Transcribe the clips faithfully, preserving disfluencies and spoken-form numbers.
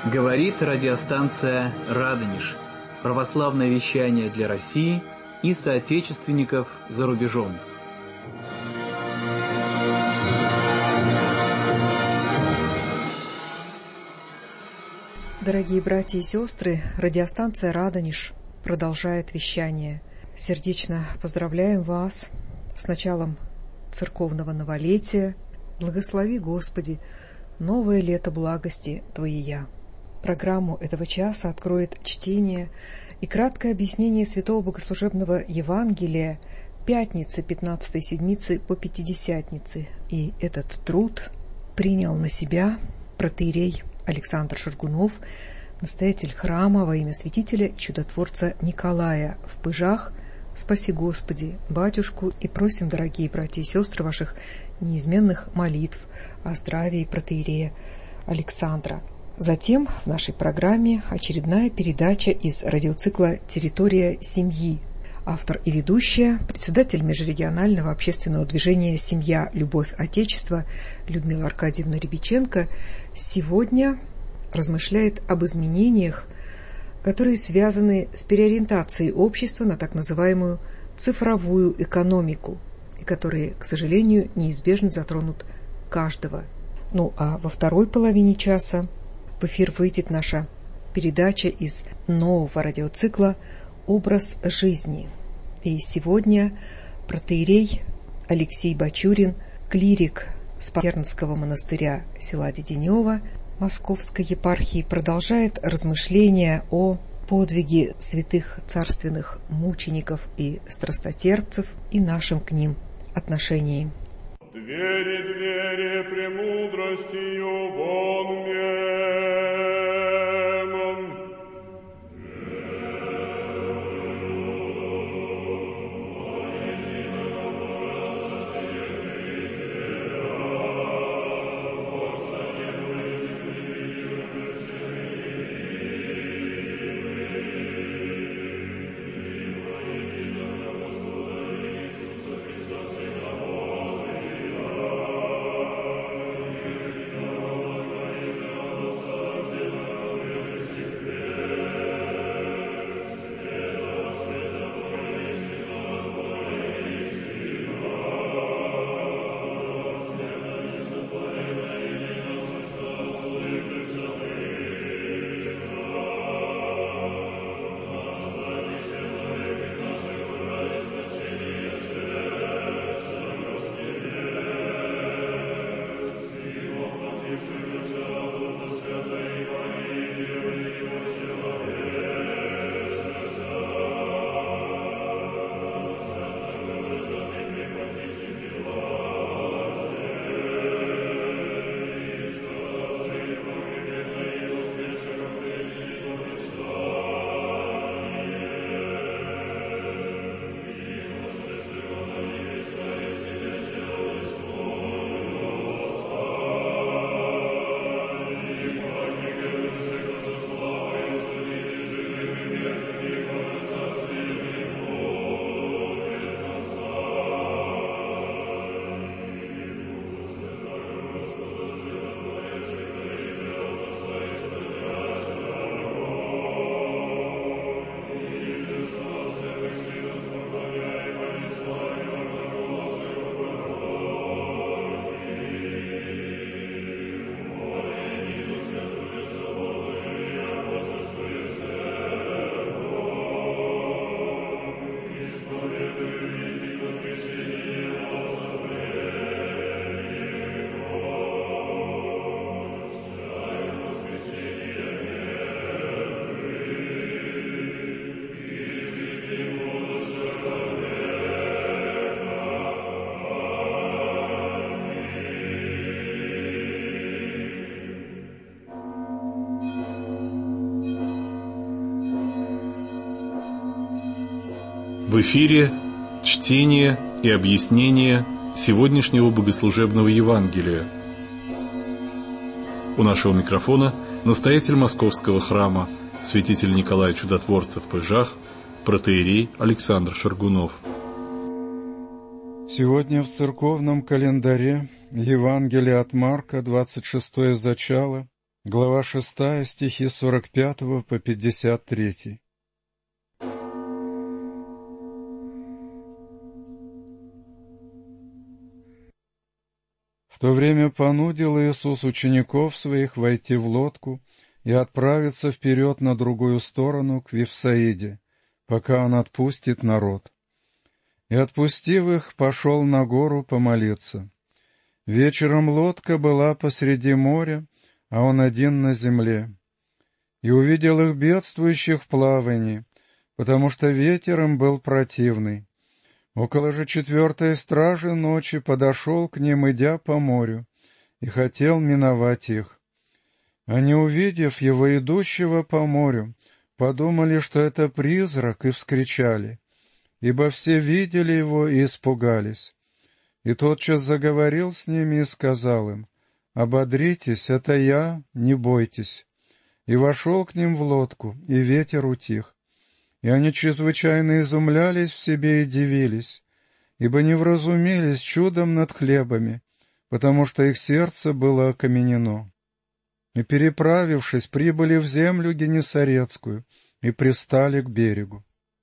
Говорит радиостанция «Радонеж». Православное вещание для России и соотечественников за рубежом. Дорогие братья и сестры, радиостанция «Радонеж» продолжает вещание. Сердечно поздравляем вас с началом церковного новолетия. Благослови, Господи, новое лето благости Твоя. Программу этого часа откроет чтение и краткое объяснение Святого Богослужебного Евангелия пятницы пятнадцатой седмицы по Пятидесятнице. И этот труд принял на себя протоиерей Александр Шаргунов, настоятель храма во имя святителя и чудотворца Николая в Пыжах. Спаси, Господи, батюшку, и просим, дорогие братья и сестры, ваших неизменных молитв о здравии протоиерея Александра. Затем в нашей программе очередная передача из радиоцикла «Территория семьи». Автор и ведущая, председатель межрегионального общественного движения «Семья. Любовь. Отечество» Людмила Аркадьевна Рябиченко сегодня размышляет об изменениях, которые связаны с переориентацией общества на так называемую цифровую экономику, и которые, к сожалению, неизбежно затронут каждого. Ну а во второй половине часа в эфир выйдет наша передача из нового радиоцикла «Образ жизни». И сегодня протоиерей Алексей Бачурин, клирик Спасо-Преображенского монастыря села Деденево Московской епархии, продолжает размышления о подвиге святых царственных мучеников и страстотерпцев и нашем к ним отношении. Двери, двери, премудростью вон мемон. В эфире чтение и объяснение сегодняшнего богослужебного Евангелия. У нашего микрофона настоятель Московского храма, святитель Николай Чудотворца в Пыжах, протоиерей Александр Шаргунов. Сегодня в церковном календаре Евангелие от Марка, двадцать шестое зачало, Глава шестая, стихи сорок пятого по пятьдесят третий. В то время понудил Иисус учеников своих войти в лодку и отправиться вперед на другую сторону, к Вифсаиде, пока Он отпустит народ. И, отпустив их, пошел на гору помолиться. Вечером лодка была посреди моря, а Он один на земле. И увидел их бедствующих в плавании, потому что ветер им был противный. Около же четвертой стражи ночи подошел к ним, идя по морю, и хотел миновать их. Они, увидев его идущего по морю, подумали, что это призрак, и вскричали, ибо все видели его и испугались. И тотчас заговорил с ними и сказал им: «Ободритесь, это я, не бойтесь». И вошел к ним в лодку, и ветер утих. И они чрезвычайно изумлялись в себе и дивились, ибо не вразумелись чудом над хлебами, потому что их сердце было окаменено. И, переправившись, прибыли в землю Генесарецкую и пристали к берегу.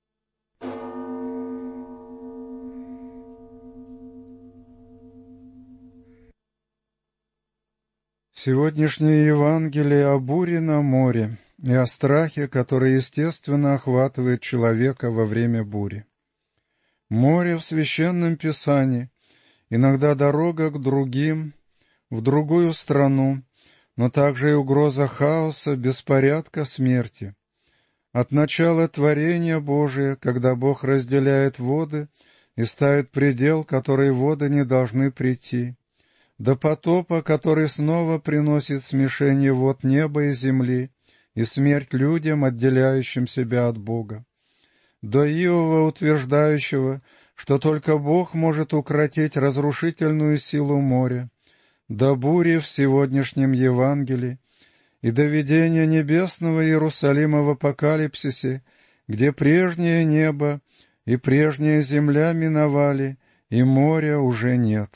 Сегодняшнее Евангелие о буре на море и о страхе, который, естественно, охватывает человека во время бури. Море в Священном Писании, иногда дорога к другим, в другую страну, но также и угроза хаоса, беспорядка, смерти. От начала творения Божия, когда Бог разделяет воды и ставит предел, который воды не должны прийти, до потопа, который снова приносит смешение вод неба и земли и смерть людям, отделяющим себя от Бога, до Иова, утверждающего, что только Бог может укротить разрушительную силу моря, до бури в сегодняшнем Евангелии и до видения небесного Иерусалима в Апокалипсисе, где прежнее небо и прежняя земля миновали, и моря уже нет.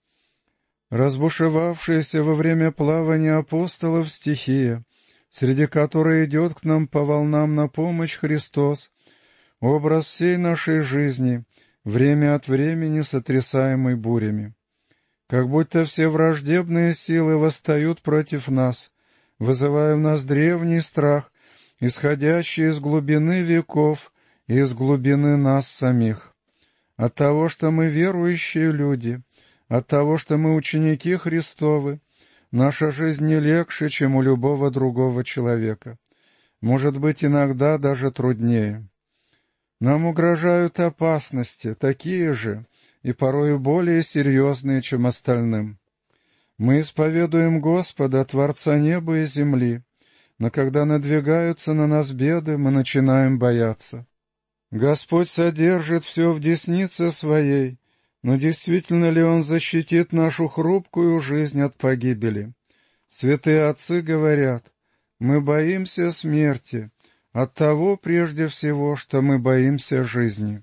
Разбушевавшаяся во время плавания апостолов стихия, среди которой идет к нам по волнам на помощь Христос, образ всей нашей жизни, время от времени сотрясаемый бурями. Как будто все враждебные силы восстают против нас, вызывая в нас древний страх, исходящий из глубины веков и из глубины нас самих. От того, что мы верующие люди, от того, что мы ученики Христовы, наша жизнь не легче, чем у любого другого человека. Может быть, иногда даже труднее. Нам угрожают опасности, такие же, и порою более серьезные, чем остальным. Мы исповедуем Господа, Творца неба и земли, но когда надвигаются на нас беды, мы начинаем бояться. Господь содержит все в деснице Своей, но действительно ли Он защитит нашу хрупкую жизнь от погибели? Святые отцы говорят: мы боимся смерти, от того прежде всего, что мы боимся жизни.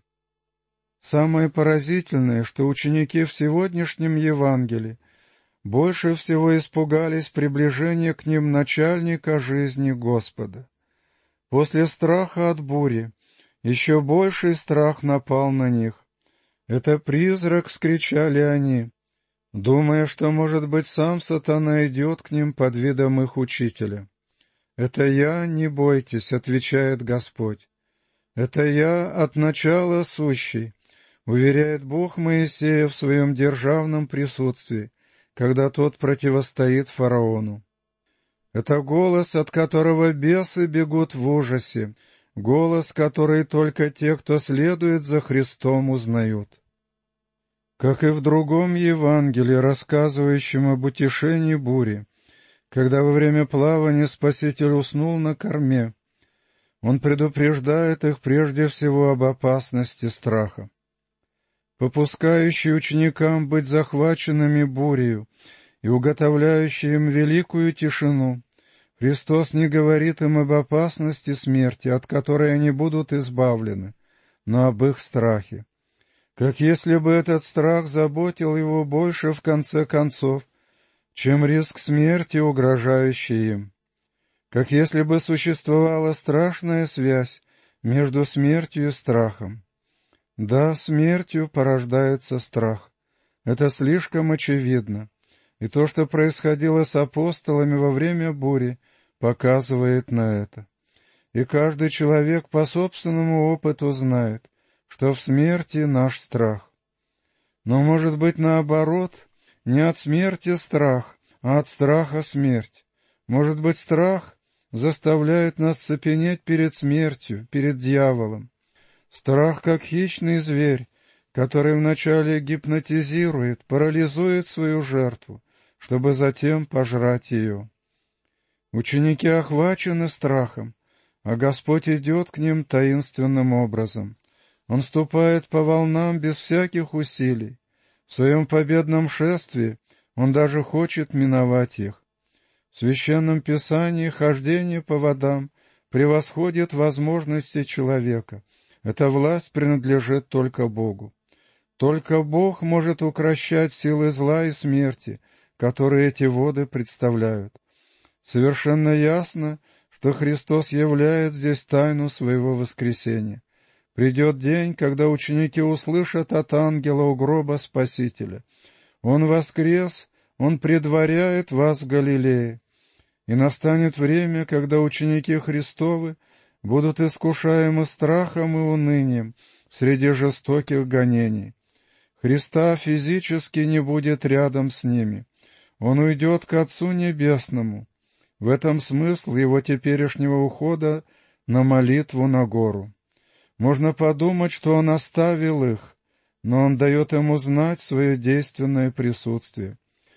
Самое поразительное, что ученики в сегодняшнем Евангелии больше всего испугались приближения к ним начальника жизни Господа. После страха от бури еще больший страх напал на них. «Это призрак!» — вскричали они, думая, что, может быть, сам сатана идет к ним под видом их учителя. «Это я, не бойтесь!» — отвечает Господь. «Это я от начала сущий», — уверяет Бог Моисея в своем державном присутствии, когда тот противостоит фараону. Это голос, от которого бесы бегут в ужасе, голос, который только те, кто следует за Христом, узнают. Как и в другом Евангелии, рассказывающем об утешении бури, когда во время плавания Спаситель уснул на корме, Он предупреждает их прежде всего об опасности страха. Попускающий ученикам быть захваченными бурею и уготовляющий им великую тишину, Христос не говорит им об опасности смерти, от которой они будут избавлены, но об их страхе. Как если бы этот страх заботил его больше в конце концов, чем риск смерти, угрожающий им. как если бы существовала страшная связь между смертью и страхом. Да, смертью порождается страх. Это слишком очевидно. И то, что происходило с апостолами во время бури, показывает на это. И каждый человек по собственному опыту знает, что в смерти наш страх. Но, может быть, наоборот, не от смерти страх, а от страха смерть. Может быть, страх заставляет нас цепенеть перед смертью, перед дьяволом. Страх, как хищный зверь, который вначале гипнотизирует, парализует свою жертву, чтобы затем пожрать ее. Ученики охвачены страхом, а Господь идет к ним таинственным образом. Он ступает по волнам без всяких усилий. В своем победном шествии Он даже хочет миновать их. В Священном Писании хождение по водам превосходит возможности человека. Эта власть принадлежит только Богу. Только Бог может укрощать силы зла и смерти, которые эти воды представляют. Совершенно ясно, что Христос являет здесь тайну своего воскресения. Придет день, когда ученики услышат от ангела у гроба Спасителя: «Он воскрес, Он предваряет вас в Галилее». И настанет время, когда ученики Христовы будут искушаемы страхом и унынием среди жестоких гонений. Христа физически не будет рядом с ними. Он уйдет к Отцу Небесному. В этом смысл его теперешнего ухода на молитву на гору. Можно подумать, что он оставил их, но он дает им узнать свое действенное присутствие.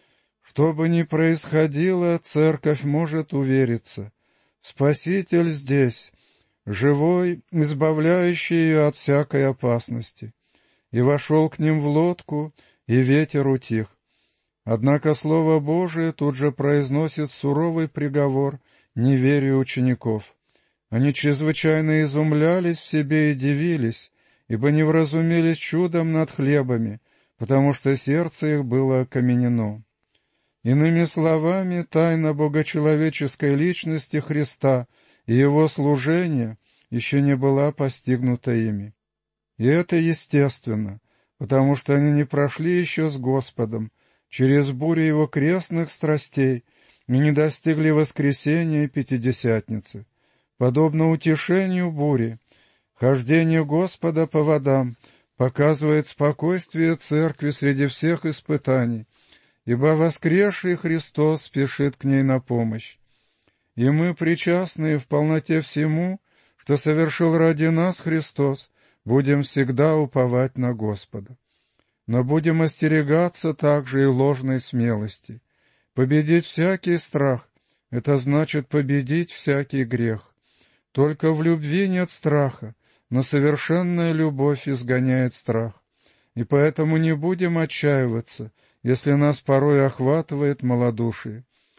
Что бы ни происходило, церковь может увериться: Спаситель здесь, живой, избавляющий ее от всякой опасности. И вошел к ним в лодку, и ветер утих. Однако Слово Божие тут же произносит суровый приговор неверию учеников. Они чрезвычайно изумлялись в себе и дивились, ибо не вразумелись чудом над хлебами, потому что сердце их было окаменено. Иными словами, тайна богочеловеческой личности Христа и Его служения еще не была постигнута ими. И это естественно, потому что они не прошли еще с Господом через бурю Его крестных страстей и не достигли воскресения Пятидесятницы. Подобно утешению бури, хождение Господа по водам показывает спокойствие Церкви среди всех испытаний, ибо воскресший Христос спешит к ней на помощь. И мы, причастные в полноте всему, что совершил ради нас Христос, будем всегда уповать на Господа. Но будем остерегаться также и ложной смелости. Победить всякий страх — это значит победить всякий грех. Только в любви нет страха, но совершенная любовь изгоняет страх. И поэтому не будем отчаиваться, если нас порой охватывает малодушие.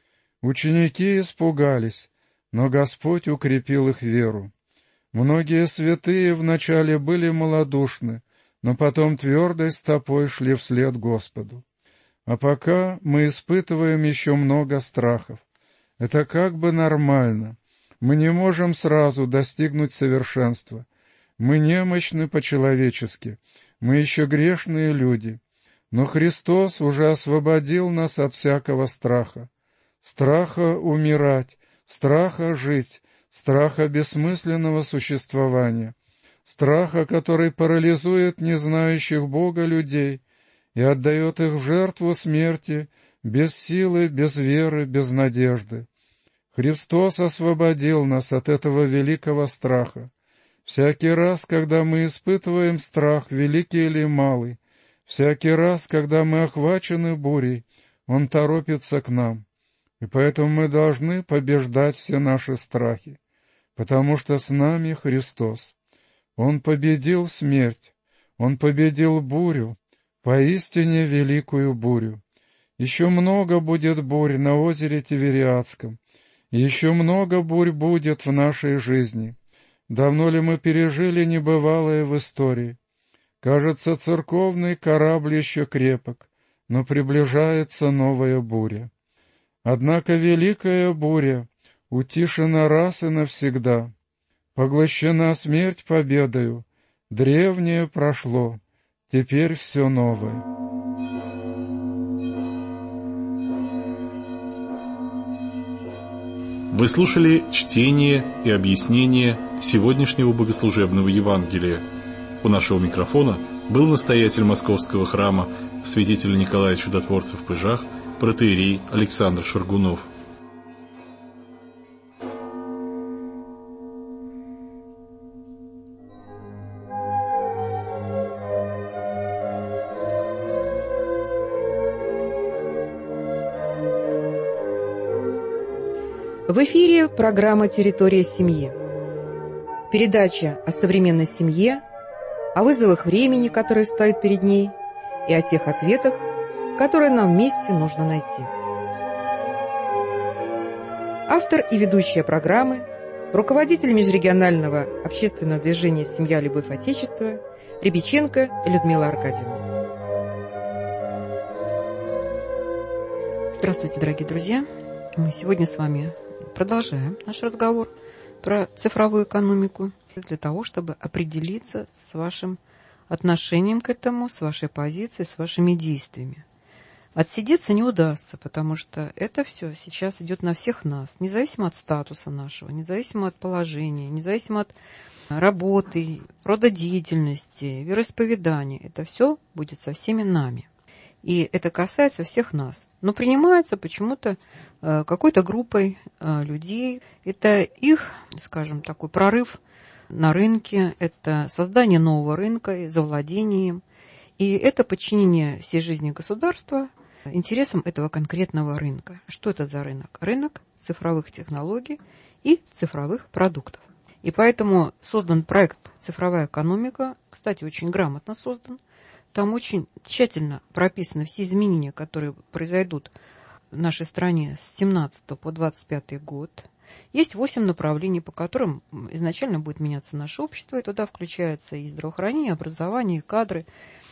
Ученики испугались, но Господь укрепил их веру. Многие святые вначале были малодушны, но потом твердой стопой шли вслед Господу. А пока мы испытываем еще много страхов. Это как бы нормально. Мы не можем сразу достигнуть совершенства. Мы немощны по-человечески, мы еще грешные люди. Но Христос уже освободил нас от всякого страха. Страха умирать, страха жить, страха бессмысленного существования, страха, который парализует незнающих Бога людей и отдает их в жертву смерти без силы, без веры, без надежды. Христос освободил нас от этого великого страха. Всякий раз, когда мы испытываем страх, великий или малый, всякий раз, когда мы охвачены бурей, Он торопится к нам. И поэтому мы должны побеждать все наши страхи, потому что с нами Христос. Он победил смерть, Он победил бурю, поистине великую бурю. Еще много будет бурь на озере Тивериадском, и еще много бурь будет в нашей жизни. Давно ли мы пережили небывалое в истории? Кажется, церковный корабль еще крепок, но приближается новая буря. Однако великая буря утишена раз и навсегда. Поглощена смерть победою, древнее прошло, теперь все новое. Вы слушали чтение и объяснение сегодняшнего богослужебного Евангелия. У нашего микрофона был настоятель Московского храма, святитель Николай Чудотворцев в Пыжах, протоиерей Александр Шаргунов. В эфире программа «Территория семьи». Передача о современной семье, о вызовах времени, которые встают перед ней, и о тех ответах, которые нам вместе нужно найти. Автор и ведущая программы, руководитель межрегионального общественного движения «Семья. Любовь. Отечество» Рябиченко Людмила Аркадьевна. Здравствуйте, дорогие друзья! Мы сегодня с вами продолжаем наш разговор про цифровую экономику для того, чтобы определиться с вашим отношением к этому, с вашей позицией, с вашими действиями. Отсидеться не удастся, потому что это все сейчас идет на всех нас, независимо от статуса нашего, независимо от положения, независимо от работы, рода деятельности, вероисповедания. Это все будет со всеми нами. И это касается всех нас. Но принимается почему-то э, какой-то группой э, людей. Это их, скажем, такой прорыв на рынке, это создание нового рынка, завладение им. И это подчинение всей жизни государства интересам этого конкретного рынка. Что это за рынок? Рынок цифровых технологий и цифровых продуктов. И поэтому создан проект «Цифровая экономика», кстати, очень грамотно создан. Там очень тщательно прописаны все изменения, которые произойдут в нашей стране с семнадцатого по двадцать пятый год. Есть восемь направлений, по которым изначально будет меняться наше общество, и туда включается и здравоохранение, и образование, и кадры,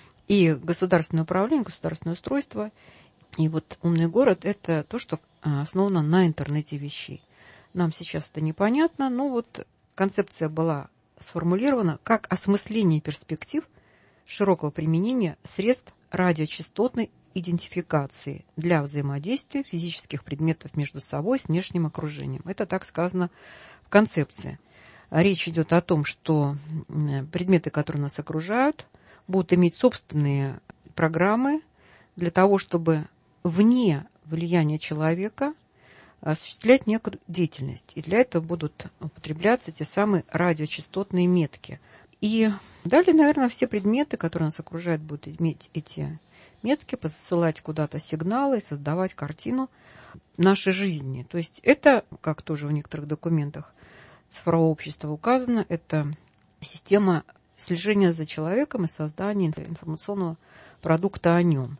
и государственное управление, государственное устройство. И вот умный город – это то, что основано на интернете вещей. Нам сейчас это непонятно, но вот концепция была сформулирована как осмысление перспектив широкого применения средств радиочастотной идентификации для взаимодействия физических предметов между собой с внешним окружением. Это так сказано в концепции. Речь идет о том, что предметы, которые нас окружают, будут иметь собственные программы для того, чтобы вне влияния человека осуществлять некую деятельность. И для этого будут употребляться те самые радиочастотные метки. И далее, наверное, все предметы, которые нас окружают, будут иметь эти метки, посылать куда-то сигналы, создавать картину нашей жизни. То есть это, как тоже в некоторых документах цифрового общества указано, это система слежения за человеком и создания информационного продукта о нем.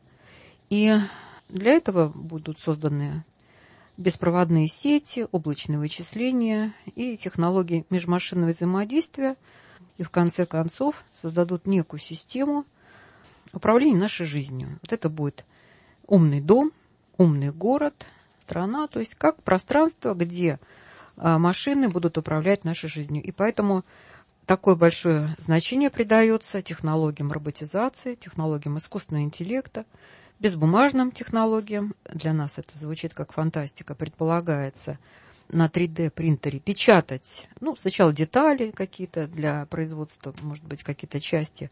И для этого будут созданы беспроводные сети, облачные вычисления и технологии межмашинного взаимодействия, и в конце концов создадут некую систему управления нашей жизнью. Вот это будет умный дом, умный город, страна, то есть как пространство, где машины будут управлять нашей жизнью. И поэтому такое большое значение придается технологиям роботизации, технологиям искусственного интеллекта, безбумажным технологиям. Для нас это звучит как фантастика. Предполагается на три дэ принтере печатать, ну, сначала детали какие-то для производства, может быть, какие-то части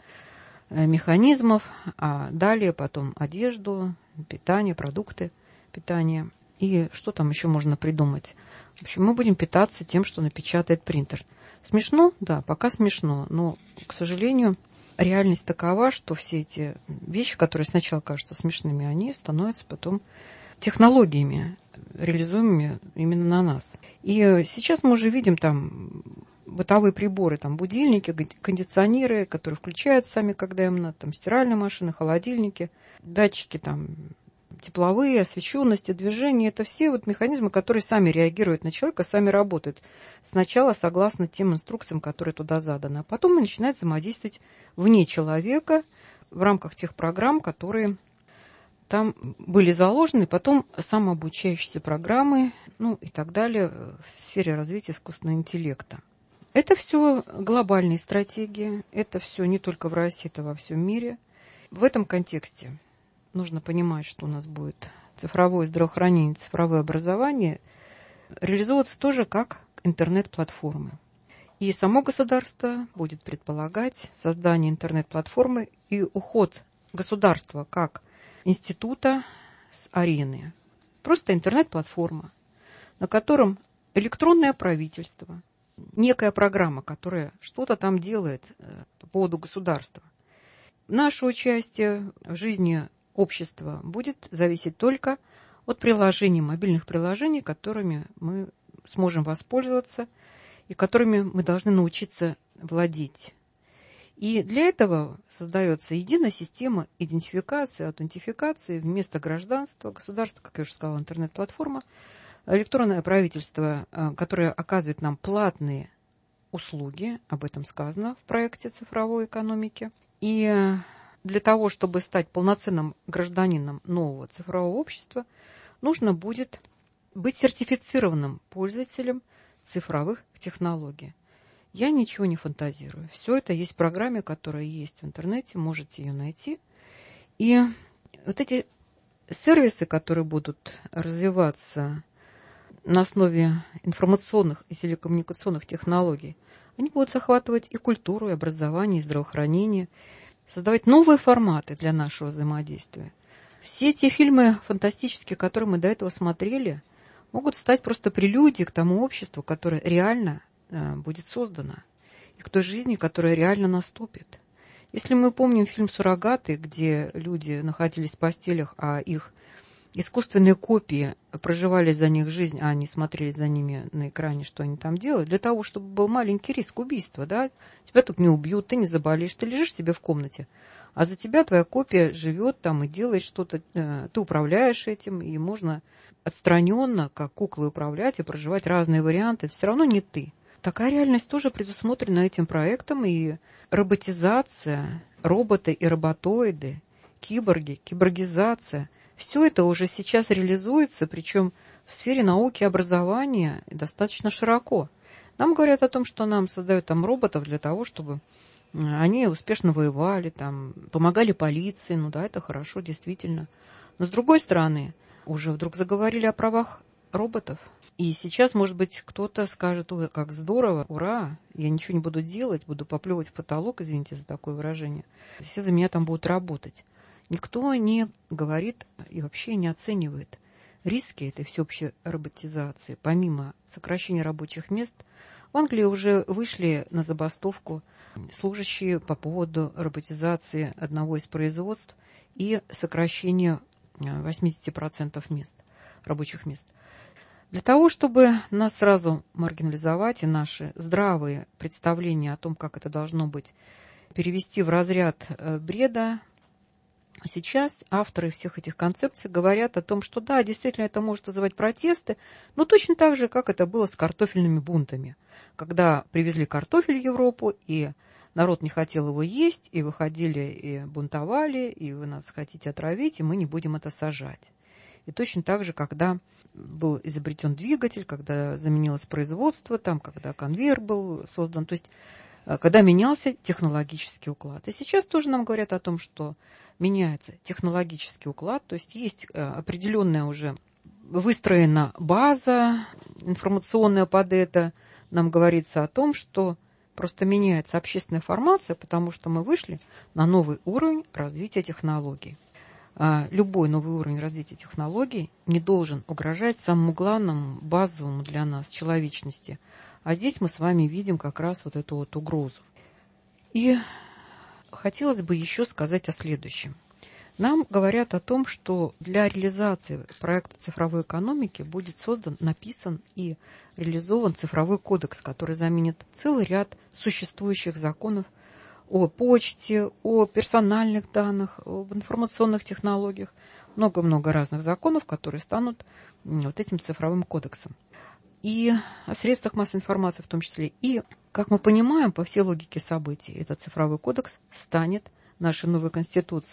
механизмов, а далее потом одежду, питание, продукты питания. И что там еще можно придумать? В общем, мы будем питаться тем, что напечатает принтер. Смешно? Да, пока смешно, но, к сожалению, реальность такова, что все эти вещи, которые сначала кажутся смешными, они становятся потом технологиями, реализуемыми именно на нас. И сейчас мы уже видим там бытовые приборы, там будильники, кондиционеры, которые включаются сами, когда им надо, там стиральные машины, холодильники, датчики там тепловые, освещенности, движения. Это все вот механизмы, которые сами реагируют на человека, сами работают. Сначала согласно тем инструкциям, которые туда заданы, а потом начинают взаимодействовать вне человека в рамках тех программ, которые там были заложены потом самообучающиеся программы, ну и так далее в сфере развития искусственного интеллекта. Это все глобальные стратегии, это все не только в России, это во всем мире. В этом контексте нужно понимать, что у нас будет цифровое здравоохранение, цифровое образование реализовываться тоже как интернет-платформы. И само государство будет предполагать создание интернет-платформы и уход государства как института с арены. Просто интернет-платформа, на котором электронное правительство, некая программа, которая что-то там делает по поводу государства. Наше участие в жизни общества будет зависеть только от приложений, мобильных приложений, которыми мы сможем воспользоваться и которыми мы должны научиться владеть. И для этого создается единая система идентификации, аутентификации вместо гражданства, государства, как я уже сказала, интернет-платформа, электронное правительство, которое оказывает нам платные услуги, об этом сказано в проекте цифровой экономики. И для того, чтобы стать полноценным гражданином нового цифрового общества, нужно будет быть сертифицированным пользователем цифровых технологий. Я ничего не фантазирую. Все это есть в программе, которая есть в интернете, можете ее найти. И вот эти сервисы, которые будут развиваться на основе информационных и телекоммуникационных технологий, они будут захватывать и культуру, и образование, и здравоохранение, создавать новые форматы для нашего взаимодействия. Все те фильмы фантастические, которые мы до этого смотрели, могут стать просто прелюдией к тому обществу, которое реально э, будет создано, и к той жизни, которая реально наступит. Если мы помним фильм «Суррогаты», где люди находились в постелях, а их искусственные копии проживали за них жизнь, а они смотрели за ними на экране, что они там делают, для того, чтобы был маленький риск убийства, да, тебя тут не убьют, ты не заболеешь, ты лежишь себе в комнате, а за тебя твоя копия живет там и делает что-то, э, ты управляешь этим, и можно отстраненно, как куклы, управлять и проживать разные варианты, это все равно не ты. Такая реальность тоже предусмотрена этим проектом, и роботизация, роботы и роботоиды, киборги, киборгизация, все это уже сейчас реализуется, причем в сфере науки и образования достаточно широко. Нам говорят о том, что нам создают там роботов для того, чтобы они успешно воевали, там, помогали полиции, ну да, это хорошо, действительно. Но с другой стороны, уже вдруг заговорили о правах роботов. И сейчас, может быть, кто-то скажет: ой, как здорово, ура, я ничего не буду делать, буду поплевывать в потолок, извините за такое выражение. Все за меня там будут работать. Никто не говорит и вообще не оценивает риски этой всеобщей роботизации. Помимо сокращения рабочих мест, в Англии уже вышли на забастовку служащие по поводу роботизации одного из производств и сокращения восемьдесят процентов мест, рабочих мест. Для того, чтобы нас сразу маргинализовать и наши здравые представления о том, как это должно быть, перевести в разряд бреда, сейчас авторы всех этих концепций говорят о том, что да, действительно это может вызывать протесты, но точно так же, как это было с картофельными бунтами, когда привезли картофель в Европу, и народ не хотел его есть, и выходили и бунтовали, и вы нас хотите отравить, и мы не будем это сажать. И точно так же, когда был изобретен двигатель, когда заменилось производство, там, когда конвейер был создан, то есть когда менялся технологический уклад. И сейчас тоже нам говорят о том, что меняется технологический уклад, то есть есть определенная уже выстроена база информационная под это. Нам говорится о том, что просто меняется общественная формация, потому что мы вышли на новый уровень развития технологий. Любой новый уровень развития технологий не должен угрожать самому главному, базовому для нас человечности. А здесь мы с вами видим как раз вот эту вот угрозу. И хотелось бы еще сказать о следующем. Нам говорят о том, что для реализации проекта цифровой экономики будет создан, написан и реализован цифровой кодекс, который заменит целый ряд существующих законов о почте, о персональных данных, об информационных технологиях. Много-много разных законов, которые станут вот этим цифровым кодексом. И о средствах массовой информации в том числе. И, как мы понимаем, по всей логике событий, этот цифровой кодекс станет нашей новой конституцией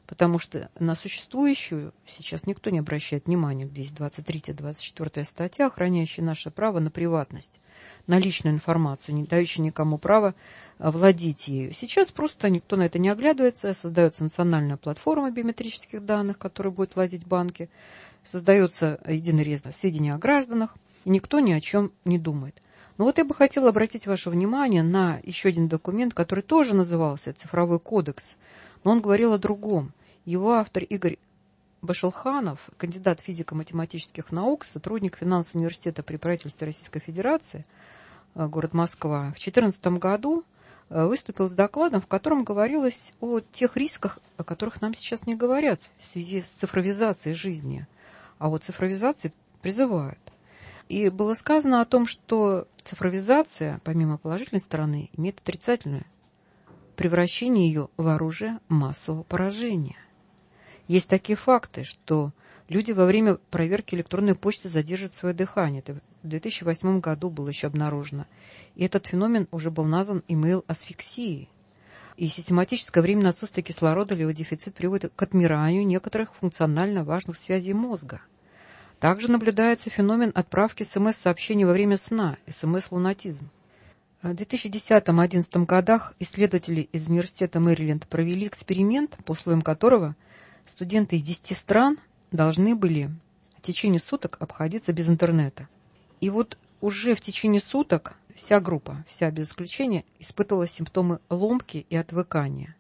потому что на существующую сейчас никто не обращает внимания. Здесь двадцать третья — двадцать четвёртая статья, охраняющая наше право на приватность, на личную информацию, не дающая никому права владеть ею. Сейчас просто никто на это не оглядывается, создается национальная платформа биометрических данных, которой будет владеть банки, создается единый реестр сведений о гражданах, и никто ни о чем не думает. Но вот я бы хотела обратить ваше внимание на еще один документ, который тоже назывался «Цифровой кодекс», но он говорил о другом. Его автор Игорь Башилханов, кандидат физико-математических наук, сотрудник финансового университета при правительстве Российской Федерации, город Москва, в две тысячи четырнадцатом году выступил с докладом, в котором говорилось о тех рисках, о которых нам сейчас не говорят в связи с цифровизацией жизни, а о цифровизации призывают. И было сказано о том, что цифровизация, помимо положительной стороны, имеет отрицательную. Превращение ее в оружие массового поражения. Есть такие факты, что люди во время проверки электронной почты задерживают свое дыхание. Это в две тысячи восьмом году было еще обнаружено. И этот феномен уже был назван имейл-асфиксией. И систематическое временное отсутствие кислорода или его дефицит приводит к отмиранию некоторых функционально важных связей мозга. Также наблюдается феномен отправки смс-сообщений во время сна, смс-лунатизм. В две тысячи десятом — две тысячи одиннадцатом годах исследователи из университета Мэриленд провели эксперимент, по условиям которого студенты из десяти стран должны были в течение суток обходиться без интернета. И вот уже в течение суток вся группа, вся без исключения, испытывала симптомы ломки и отвыкания.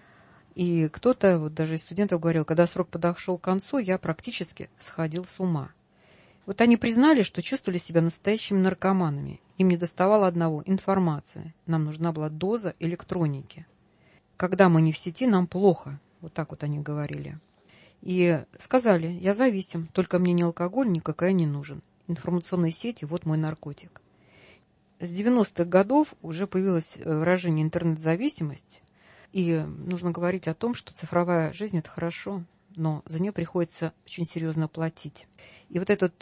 И кто-то, вот даже из студентов говорил, когда срок подошел к концу, я практически сходил с ума. Вот они признали, что чувствовали себя настоящими наркоманами. Им не доставало одного – информации. Нам нужна была доза электроники. Когда мы не в сети, нам плохо. Вот так вот они говорили. И сказали, я зависим, только мне ни алкоголь, ни кокаин не нужен. Информационные сети – вот мой наркотик. С девяностых годов уже появилось выражение интернет-зависимость. И нужно говорить о том, что цифровая жизнь – это хорошо, но за нее приходится очень серьезно платить. И вот эта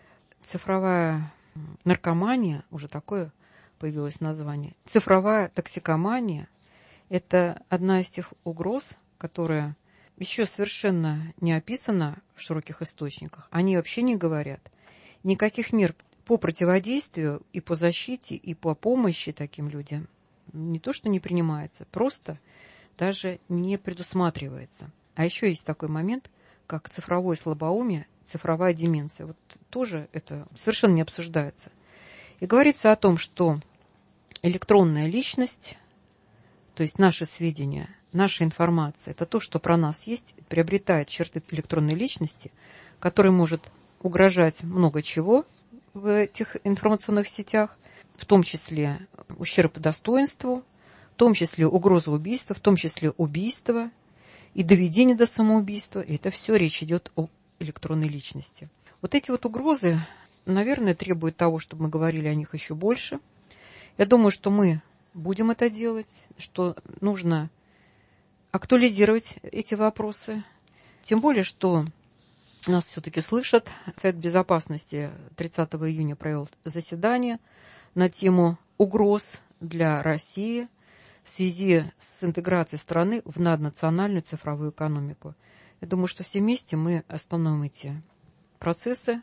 цифровая наркомания, уже такое появилось название, цифровая токсикомания – это одна из тех угроз, которая еще совершенно не описана в широких источниках. Они вообще не говорят. Никаких мер по противодействию и по защите, и по помощи таким людям не то что не принимается, просто даже не предусматривается. А еще есть такой момент, как цифровое слабоумие, цифровая деменция. Вот тоже это совершенно не обсуждается. И говорится о том, что электронная личность, то есть наши сведения, наша информация, это то, что про нас есть, приобретает черты электронной личности, которая может угрожать много чего в этих информационных сетях, в том числе ущерб достоинству, в том числе угроза убийства, в том числе убийство и доведение до самоубийства. И это все речь идет о электронной личности. Вот эти вот угрозы, наверное, требуют того, чтобы мы говорили о них еще больше. Я думаю, что мы будем это делать, что нужно актуализировать эти вопросы. Тем более, что нас все-таки слышат. Совет Безопасности тридцатого июня провел заседание на тему угроз для России в связи с интеграцией страны в наднациональную цифровую экономику. Я думаю, что все вместе мы остановим эти процессы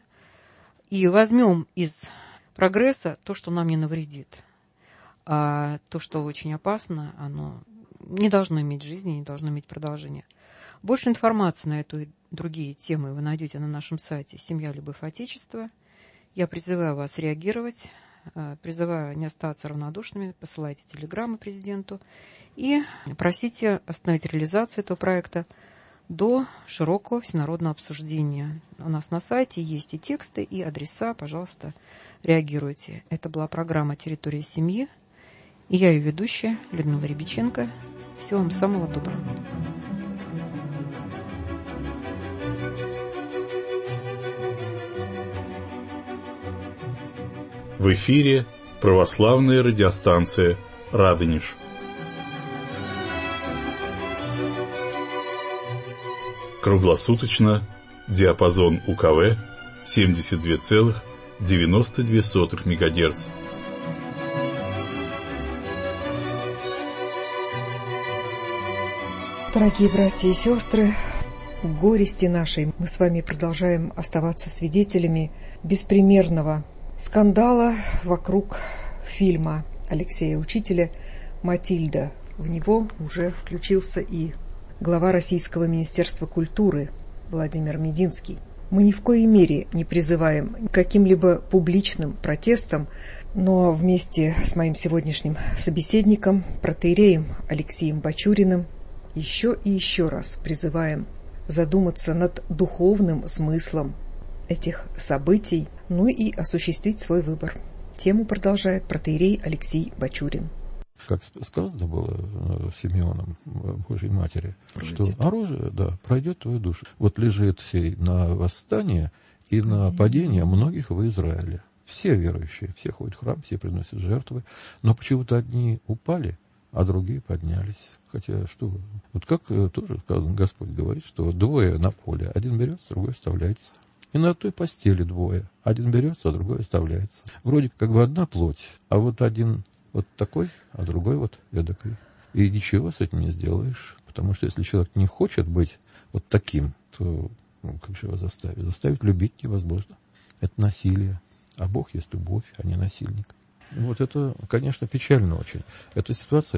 и возьмем из прогресса то, что нам не навредит. А то, что очень опасно, оно не должно иметь жизни, не должно иметь продолжения. Больше информации на эту и другие темы вы найдете на нашем сайте «Семья, любовь, отечество». Я призываю вас реагировать, призываю не оставаться равнодушными, посылайте телеграммы президенту и просите остановить реализацию этого проекта до широкого всенародного обсуждения. У нас на сайте есть и тексты, и адреса, пожалуйста, реагируйте. Это была программа «Территория семьи». И я ее ведущая, Людмила Рябиченко. Всего вам самого доброго. В эфире православная радиостанция «Радонеж». Круглосуточно, диапазон УКВ семьдесят два целых девяносто две сотых мегагерц. Дорогие братья и сестры, в горести нашей мы с вами продолжаем оставаться свидетелями беспримерного скандала вокруг фильма Алексея Учителя «Матильда». В него уже включился и глава Российского министерства культуры Владимир Мединский. Мы ни в коей мере не призываем к каким-либо публичным протестам, но вместе с моим сегодняшним собеседником, протоиереем Алексеем Бачуриным, еще и еще раз призываем задуматься над духовным смыслом этих событий, ну и осуществить свой выбор. Тему продолжает протоиерей Алексей Бачурин. Как сказано было Симеоном, Божьей Матери, пройдет. Что оружие, да, пройдет твою душу. Вот лежит сей на восстание и на mm-hmm. падение многих в Израиле. Все верующие, все ходят в храм, все приносят жертвы, но почему-то одни упали, а другие поднялись. Хотя, что... Вот как тоже Господь говорит, что двое на поле, один берется, другой оставляется. И на той постели двое, один берется, а другой оставляется. Вроде как бы одна плоть, а вот один... Вот такой, а другой вот эдакой. И ничего с этим не сделаешь. Потому что если человек не хочет быть вот таким, то ну, как же его заставить? Заставить любить невозможно. Это насилие. А Бог есть любовь, а не насильник. Вот это, конечно, печально очень. Эта ситуация,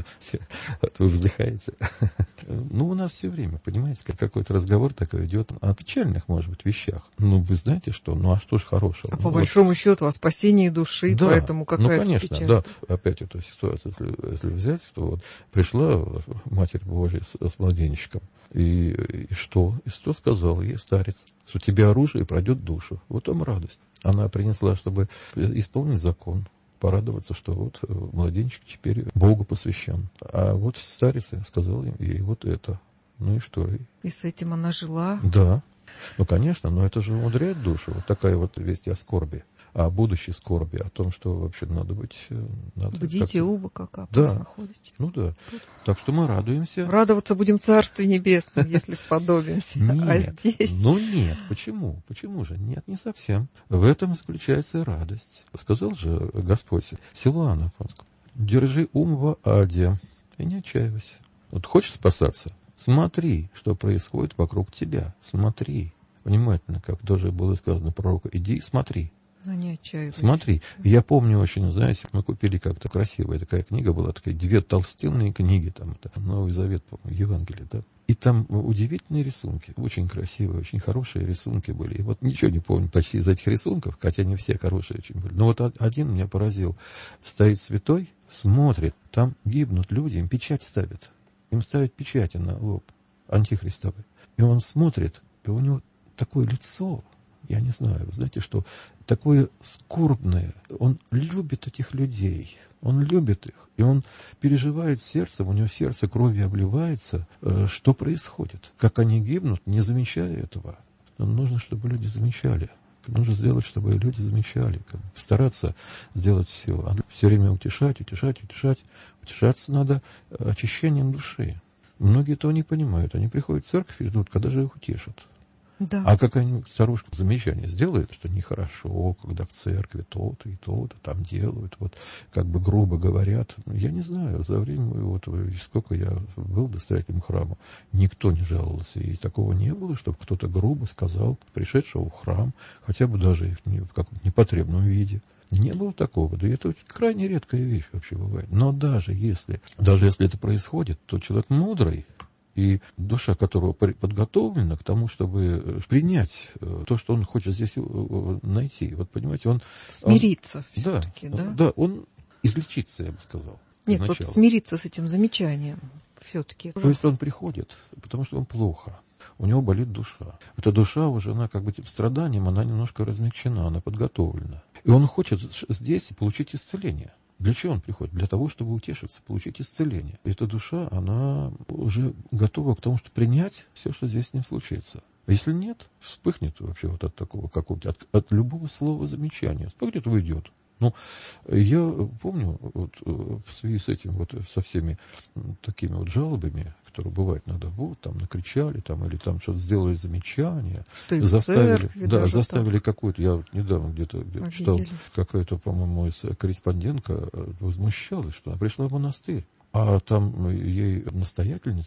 вы вздыхаете. Ну, у нас все время, понимаете, как какой-то разговор такой идет о печальных, может быть, вещах. Ну, вы знаете что? Ну, а что ж хорошего? А ну, по вот. большому счету о спасении души, да, поэтому какая-то ну, конечно, печаль. Да. Опять эту ситуацию, если, если взять, то вот пришла Матерь Божия с, с младенчиком. И, и что? И что сказал ей старец? Что тебе оружие пройдет душу. Вот вам радость. Она принесла, чтобы исполнить закон. Порадоваться, что вот младенчик теперь Богу посвящен. А вот старец сказал ей вот это. Ну и что? И с этим она жила? Да. Ну, конечно, но это же умудряет душу. Вот такая вот весть о скорби, о будущей скорби, о том, что вообще надо быть... Надо Будите оба, как опасно да. ходите. Ну да. Так что мы радуемся. Радоваться будем в Царстве Небесном, если сподобимся. Нет. А здесь... Ну нет. Почему? Почему же? Нет, не совсем. В этом заключается радость. Сказал же Господь Силуану Афонскому: держи ум во аде и не отчаивайся. Вот хочешь спасаться? Смотри, что происходит вокруг тебя. Смотри. Внимательно, как тоже было сказано пророку: иди, смотри. Ну, не отчаивайся. Смотри. Я помню очень, знаете, мы купили как-то красивая такая книга была, такая две толстенные книги, там, это Новый Завет, по-моему, Евангелие, да. И там удивительные рисунки, очень красивые, очень хорошие рисунки были. И вот ничего не помню почти из этих рисунков, хотя не все хорошие очень были. Но вот один меня поразил. Стоит святой, смотрит, там гибнут люди, им печать ставят. Им ставят печати на лоб антихристовой. И он смотрит, и у него такое лицо, я не знаю, знаете что, такое скорбное. Он любит этих людей, он любит их, и он переживает сердцем, у него сердце кровью обливается, что происходит, как они гибнут, не замечая этого. Нам нужно, чтобы люди замечали. Нужно сделать, чтобы люди замечали, стараться сделать все. А все время утешать, утешать, утешать. Утешаться надо очищением души. Многие этого не понимают. Они приходят в церковь и ждут, когда же их утешат. Да. А какая-нибудь старушка замечание сделает, что нехорошо, когда в церкви то-то и то-то там делают, вот как бы грубо говорят. Я не знаю, за время, вот сколько я был настоятелем храма, никто не жаловался, и такого не было, чтобы кто-то грубо сказал пришедшего в храм, хотя бы даже в каком-то непотребном виде. Не было такого, да это крайне редкая вещь вообще бывает. Но даже если, даже если это происходит, то человек мудрый, и душа которого подготовлена к тому, чтобы принять то, что он хочет здесь найти. Вот понимаете, он... Смириться он, все-таки, да, да? Да, он излечиться, я бы сказал. Нет, вот смириться с этим замечанием все-таки. То есть он приходит, потому что он плохо. У него болит душа. Эта душа уже, она как бы страданием, она немножко размягчена, она подготовлена. И он хочет здесь получить исцеление. Для чего он приходит? Для того, чтобы утешиться, получить исцеление. Эта душа, она уже готова к тому, чтобы принять все, что здесь с ним случится. А если нет, вспыхнет вообще вот от такого какого-то, от, от любого слова замечания. Вспыхнет и уйдет. Ну, я помню, вот, в связи с этим, вот, со всеми такими вот жалобами, которые бывают иногда, вот, там, накричали, там, или там что-то сделали замечание, что заставили, церкви, да, даже заставили так. какую-то, я вот недавно где-то, где-то читал, какая-то, по-моему, корреспондентка возмущалась, что она пришла в монастырь, а там ей настоятельница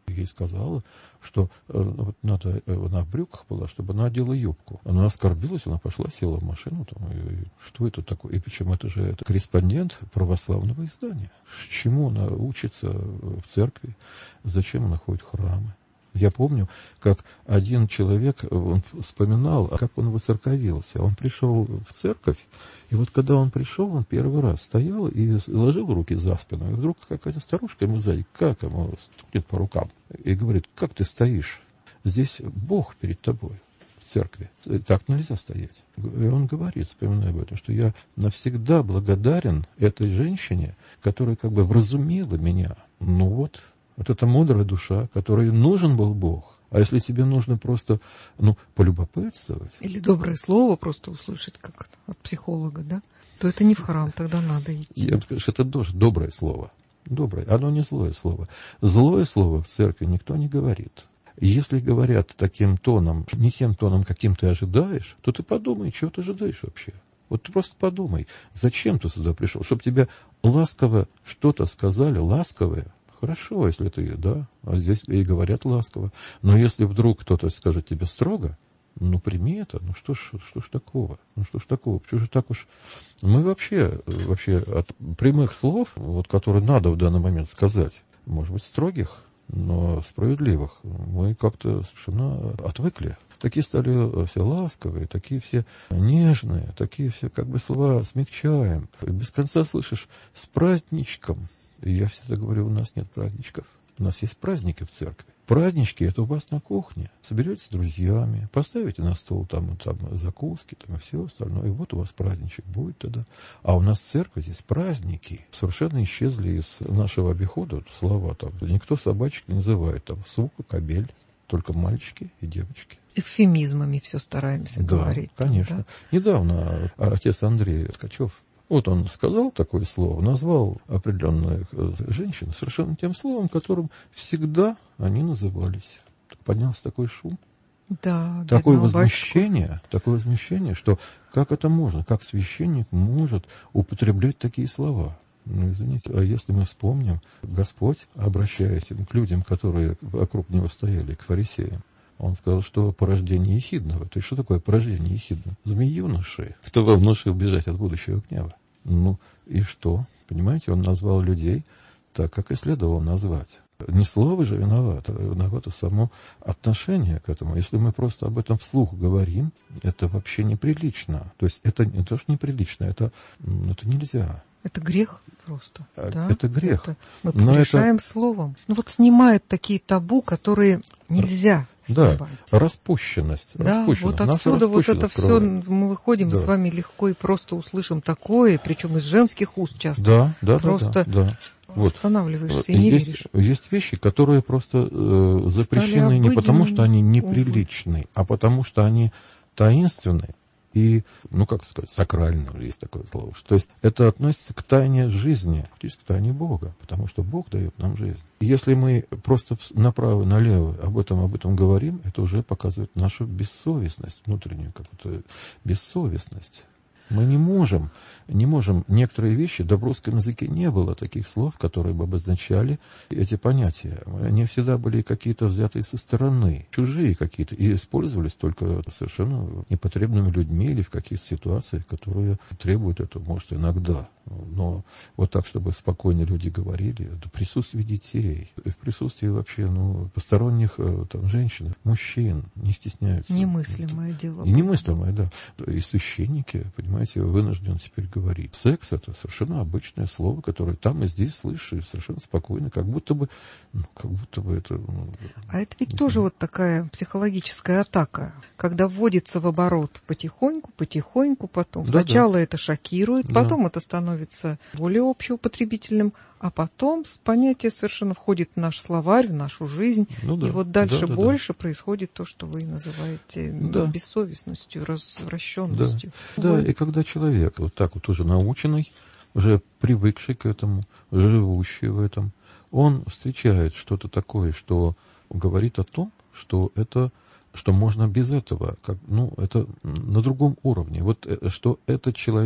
ей сказала, что э, вот надо, э, она в брюках была, чтобы она одела юбку. Она оскорбилась, она пошла, села в машину. Там, и, и, что это такое? И причем это же это корреспондент православного издания. Чему она учится в церкви? Зачем она ходит в храмы? Я помню, как один человек, он вспоминал, как он воцерковился. Он пришел в церковь, и вот когда он пришел, он первый раз стоял и ложил руки за спину, и вдруг какая-то старушка ему сзади, как ему стукнет по рукам, и говорит: как ты стоишь? Здесь Бог перед тобой в церкви. Так нельзя стоять. И он говорит, вспоминая об этом, что я навсегда благодарен этой женщине, которая как бы вразумила меня. Ну вот, вот эта мудрая душа, которой нужен был Бог. А если тебе нужно просто, ну, полюбопытствовать... Или доброе слово просто услышать, как от психолога, да? То это не в храм, тогда надо идти. Я бы сказал, что это тоже доброе слово. Доброе. Оно не злое слово. Злое слово в церкви никто не говорит. Если говорят таким тоном, не тем тоном, каким ты ожидаешь, то ты подумай, чего ты ожидаешь вообще. Вот ты просто подумай, зачем ты сюда пришел? Чтобы тебе ласково что-то сказали, ласковое. Хорошо, если ты, да, а здесь и говорят ласково. Но если вдруг кто-то скажет тебе строго, ну, прими это, ну, что ж, что ж такого? Ну, что ж такого? Почему же так уж... Мы вообще, вообще от прямых слов, вот, которые надо в данный момент сказать, может быть, строгих, но справедливых, мы как-то совершенно отвыкли. Такие стали все ласковые, такие все нежные, такие все как бы слова смягчаем. И без конца слышишь «с праздничком». И я всегда говорю, у нас нет праздничков. У нас есть праздники в церкви. Празднички — это у вас на кухне. Соберетесь с друзьями, поставите на стол там, там закуски, там и все остальное. И вот у вас праздничек будет тогда. А у нас в церкви здесь праздники. Совершенно исчезли из нашего обихода слова там. Никто собачек не называет там сука, кобель. Только мальчики и девочки. Эвфемизмами все стараемся да, говорить. Конечно. Да? Недавно отец Андрей Ткачев, вот он сказал такое слово, назвал определенных женщин совершенно тем словом, которым всегда они назывались. Поднялся такой шум. Да, такое возмущение, батюшку. такое возмущение, что как это можно, как священник может употреблять такие слова? Ну, извините, а если мы вспомним, Господь, обращаясь к людям, которые вокруг него стояли, к фарисеям, он сказал, что порождение ехидного. То есть, что такое порождение ехидного? Змеюноши. Кто вам внушил бежать от будущего гнева? Ну, и что? Понимаете, он назвал людей так, как и следовало назвать. Не слово же виновато, виновато само отношение к этому. Если мы просто об этом вслух говорим, это вообще неприлично. То есть, это не то, что неприлично, это, это нельзя. Это грех просто. Да? Это грех. Это мы порешаем это... словом. Ну вот снимает такие табу, которые нельзя снимать. Да, распущенность. Да, распущенность. вот отсюда вот это все, мы выходим да. с вами легко и просто услышим такое, причем из женских уст часто. Да, да, просто да. да, да. останавливаешься вот. и не есть, веришь. Есть вещи, которые просто э, запрещены не потому, что они неприличны, а потому, что они таинственны. И, ну, как сказать, сакрально, есть такое слово. То есть это относится к тайне жизни, фактически к тайне Бога, потому что Бог дает нам жизнь. И если мы просто направо и налево об этом, об этом говорим, это уже показывает нашу бессовестность, внутреннюю какую-то бессовестность. Мы не можем, не можем некоторые вещи, да в русском языке не было таких слов, которые бы обозначали эти понятия. Они всегда были какие-то взятые со стороны, чужие какие-то, и использовались только совершенно непотребными людьми или в каких-то ситуациях, которые требуют этого, может, иногда. Но вот так, чтобы спокойно люди говорили, в присутствии детей, в присутствии вообще, ну, посторонних там женщин, мужчин, не стесняются. Немыслимое дело. И немыслимое, да. И священники, понимаете, вынуждены теперь говорить. Секс — это совершенно обычное слово, которое там и здесь слышишь совершенно спокойно, как будто бы, ну, как будто бы это... Ну, а это ведь тоже вот такая психологическая атака, когда вводится в оборот потихоньку, потихоньку, потом. Да, Сначала да. это шокирует, потом да. это становится более общеупотребительным, а потом понятие совершенно входит в наш словарь, в нашу жизнь. Ну, да. И вот дальше да, да, больше да. происходит то, что вы называете да. бессовестностью, развращенностью. Да. да, и когда человек вот так вот уже наученный, уже привыкший к этому, живущий в этом, он встречает что-то такое, что говорит о том, что это, что можно без этого, как, ну, это на другом уровне. Вот что этот человек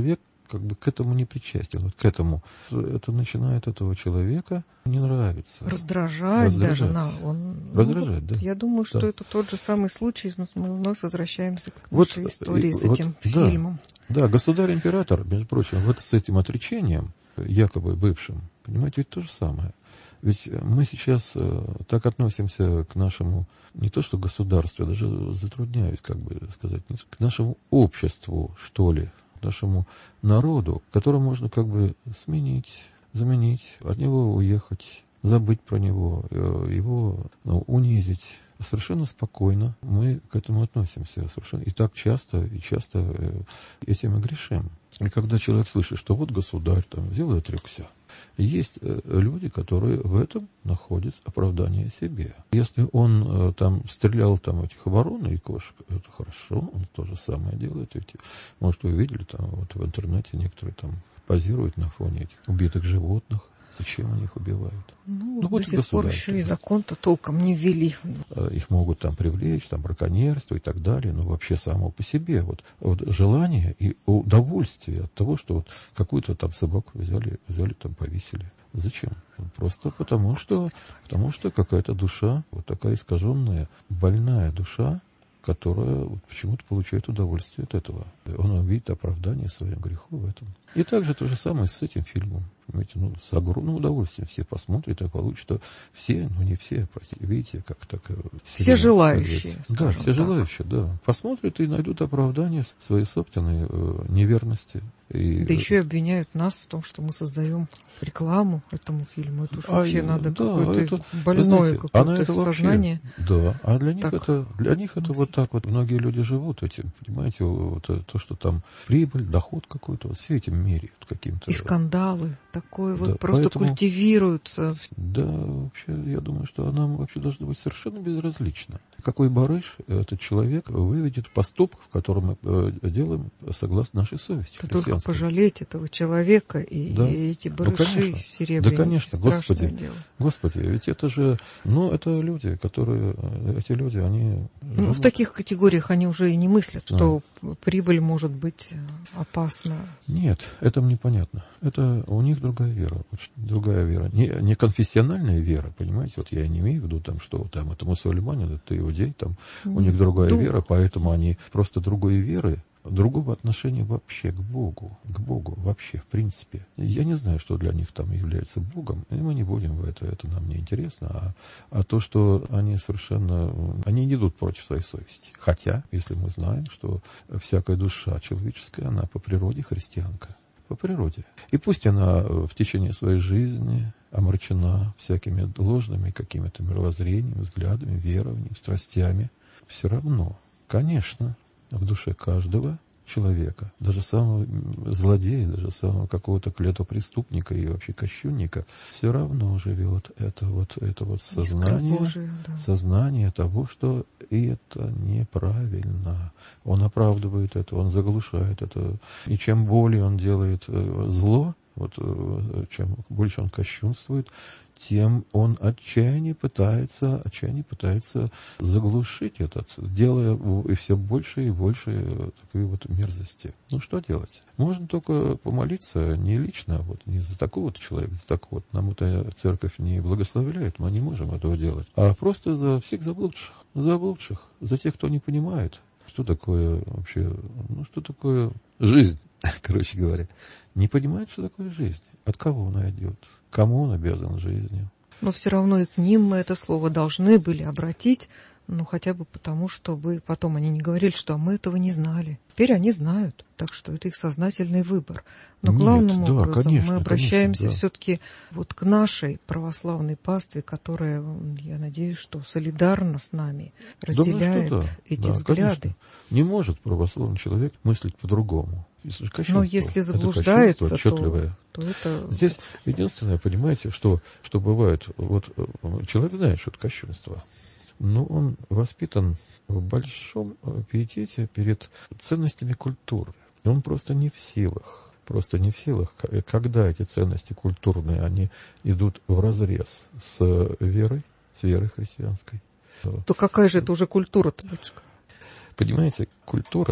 как бы к этому не причастен, вот к этому. Это начинает этого человека не нравиться. Раздражать даже. На, он, Раздражать, ну, вот, да. Я думаю, что да. это тот же самый случай, но мы вновь возвращаемся к вот, нашей истории с вот, этим да, фильмом. Да, государь-император, между прочим, вот с этим отречением, якобы бывшим, понимаете, ведь то же самое. Ведь мы сейчас э, так относимся к нашему, не то что государству, я даже затрудняюсь, как бы сказать, к нашему обществу, что ли, к нашему народу, которого можно как бы сменить, заменить, от него уехать, забыть про него, э, его ну, унизить. Совершенно спокойно мы к этому относимся. Совершенно. И так часто, и часто э, этим и грешим. И когда человек слышит, что вот государь там взял и отрекся, есть э, люди, которые в этом находят оправдание себе. Если он э, там стрелял там этих ворон и кошек, это хорошо, он то же самое делает. Ведь, может, вы видели там вот в интернете некоторые там позируют на фоне этих убитых животных. Зачем они их убивают? Ну, ну до вот сих пор еще и закон-то толком не ввели. Их могут там привлечь, там браконьерство и так далее, но вообще само по себе. Вот, вот желание и удовольствие от того, что вот какую-то там собаку взяли, взяли там повесили. Зачем? Просто потому что, потому что какая-то душа, вот такая искаженная, больная душа, которая почему-то получает удовольствие от этого. Он видит оправдание своему греху в этом. И также то же самое с этим фильмом. Понимаете, ну, с огромным удовольствием все посмотрят и получат, что все, ну не все, простите, видите, как так... Все желающие, Да, все так. желающие, да. Посмотрят и найдут оправдание своей собственной э, неверности. И... Да еще и обвиняют нас в том, что мы создаем рекламу этому фильму. Это уж а вообще надо да, какое-то это, больное знаете, какое-то это сознание. Вообще, да, а для них, так, это, для них это вот так вот многие люди живут этим, понимаете, вот, то, что там прибыль, доход какой-то, вот все этим меряют каким-то. И скандалы такое да, вот просто поэтому, культивируются. Да, вообще, я думаю, что нам вообще должно быть совершенно безразлично. Какой барыш этот человек выведет поступок, в котором мы делаем согласно нашей совести. Да только пожалеть этого человека и, да. и эти барыши ну, серебряные. Да, конечно, Господи, дело. Господи, ведь это же, ну, это люди, которые, эти люди, они... Ну, в таких категориях они уже и не мыслят, что а. прибыль может быть опасна. Нет, это мне понятно. Это у них другая вера, очень другая вера. Не, не конфессиональная вера, понимаете, вот я не имею в виду, там, что там это мусульмане, это иудей, там, mm. у них другая Дух. вера, поэтому они просто другой веры, другого отношения вообще к Богу, к Богу вообще, в принципе. Я не знаю, что для них там является Богом, и мы не будем в это, это нам не интересно, а, а то, что они совершенно, они не идут против своей совести. Хотя, если мы знаем, что всякая душа человеческая, она по природе христианка, по природе. И пусть она в течение своей жизни омрачена всякими ложными какими-то мировоззрениями, взглядами, верованиями, страстями, все равно, конечно, в душе каждого человека, даже самого злодея, даже самого какого-то клетопреступника и вообще кощунника, все равно живет это вот, это вот сознание, Божия, да. сознание того, что и это неправильно. Он оправдывает это, он заглушает это. И чем более он делает зло, вот чем больше он кощунствует, тем он отчаяние пытается, отчаяние пытается заглушить этот, делая и все больше и больше такой вот мерзости. Ну, что делать? Можно только помолиться не лично, вот не за такого-то человека, за такого-то. Нам эта церковь не благословляет, мы не можем этого делать. А просто за всех заблудших, заблудших, за тех, кто не понимает, что такое вообще, ну, что такое жизнь, короче говоря. Не понимает, что такое жизнь. От кого она идет? Кому он обязан жизнью? Но все равно и к ним мы это слово должны были обратить, ну, хотя бы потому, чтобы потом они не говорили, что мы этого не знали. Теперь они знают, так что это их сознательный выбор. Но Нет, главным да, образом конечно, мы обращаемся конечно, да. все-таки вот к нашей православной пастве, которая, я надеюсь, что солидарно с нами разделяет Думаю, да. эти да, взгляды. Конечно. Не может православный человек мыслить по-другому. Но если заблуждается, это то, то это... Здесь единственное, понимаете, что, что бывает, вот человек знает, что это кощунство, но он воспитан в большом пиетете перед ценностями культуры. И он просто не в силах, просто не в силах, когда эти ценности культурные, они идут вразрез с верой, с верой христианской. То какая же это уже культура-то, батюшка? Понимаете, культура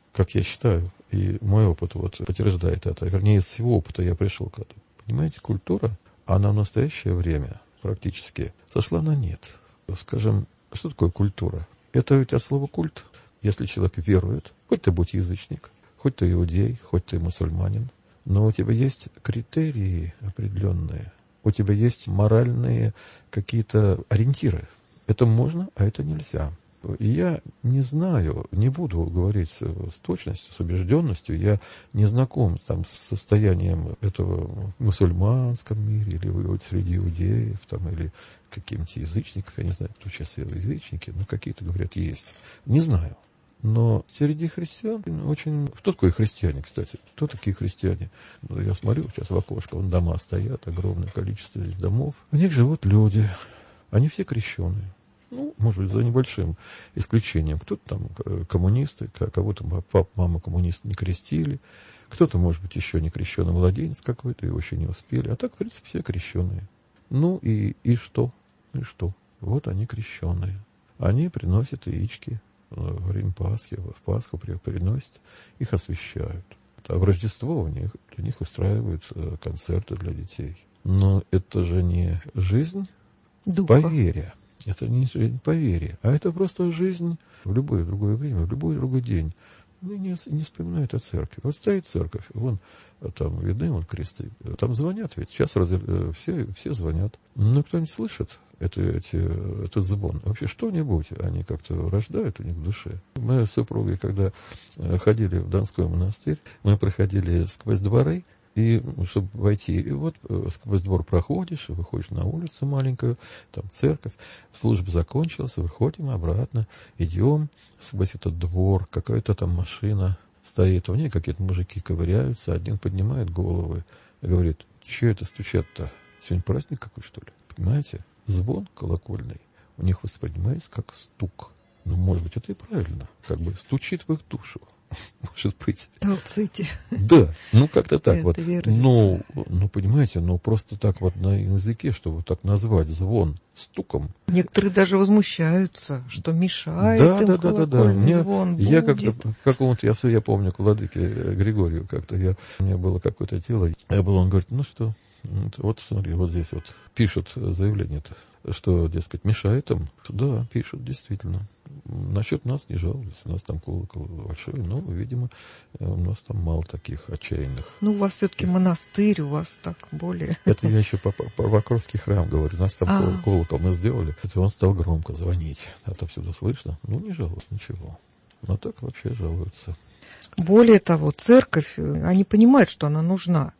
как я считаю, и мой опыт вот подтверждает это, вернее, из всего опыта я пришел к этому. Понимаете, культура, она в настоящее время практически сошла на нет. Скажем, что такое культура? Это ведь от слова культ. Если человек верует, хоть ты будь язычник, хоть ты иудей, хоть ты мусульманин, но у тебя есть критерии определенные, у тебя есть моральные какие-то ориентиры. Это можно, а это нельзя. И я не знаю, не буду говорить с точностью, с убежденностью, я не знаком там, с состоянием этого в мусульманском мире, или вот среди иудеев, там, или каких-нибудь язычников, я не знаю, кто сейчас язычники, но какие-то, говорят, есть. Не знаю. Но среди христиан очень... Кто такое христиане, кстати? Кто такие христиане? Ну, я смотрю сейчас в окошко, вон дома стоят, огромное количество здесь домов. В них живут люди. Они все крещеные. Ну, может быть, за небольшим исключением. Кто-то там коммунисты, кого-то папа, мама коммунисты не крестили. Кто-то, может быть, еще не крещеный младенец какой-то, его еще не успели. А так, в принципе, все крещеные. Ну и, и что? И что? Вот они крещеные. Они приносят яички во время Пасхи, в Пасху приносят, их освящают. А в Рождество у них, для них устраивают концерты для детей. Но это же не жизнь Духа. По вере. Это не жизнь по вере, а это просто жизнь в любое другое время, в любой другой день. Ну, не, не вспоминают о церкви. Вот стоит церковь, вон там видны вон кресты, там звонят ведь, сейчас раз, все, все звонят. Но кто-нибудь слышит это, эти, этот звон? Вообще что-нибудь они как-то рождают у них в душе. Мы с супругой, когда ходили в Донской монастырь, мы проходили сквозь дворы, и чтобы войти, и вот сквозь двор проходишь, выходишь на улицу маленькую, там церковь, служба закончилась, выходим обратно, идем сквозь этот двор, какая-то там машина стоит, в ней какие-то мужики ковыряются, один поднимает головы и говорит, что это стучат-то? Сегодня праздник какой, что ли? Понимаете? Звон колокольный у них воспринимается как стук. Ну, может быть, это и правильно, как бы стучит в их душу. Может быть. Толците. Да, ну как-то так это вот. Ну, ну, понимаете, ну просто так вот на языке, чтобы так назвать звон стуком. Некоторые даже возмущаются, что мешает да, им да, да, да, да. Мне, звон я будет. как-то, какому-то, я, я помню, к владыке Григорию как-то, я, у меня было какое-то дело, я был, он говорит, ну что, вот смотри, вот здесь вот пишут заявление-то, что, дескать, мешает им. Да, пишут, действительно. Насчет нас не жалуются. У нас там колокол большой, но, видимо, у нас там мало таких отчаянных. Ну, у вас все-таки монастырь, у вас так более... Это я еще по Покровский храм говорю. У нас там а. колокол мы сделали, и он стал громко звонить. Отовсюду слышно. Ну, не жалуются, ничего. Но так вообще жалуются. Более того, церковь, они понимают, что она нужна,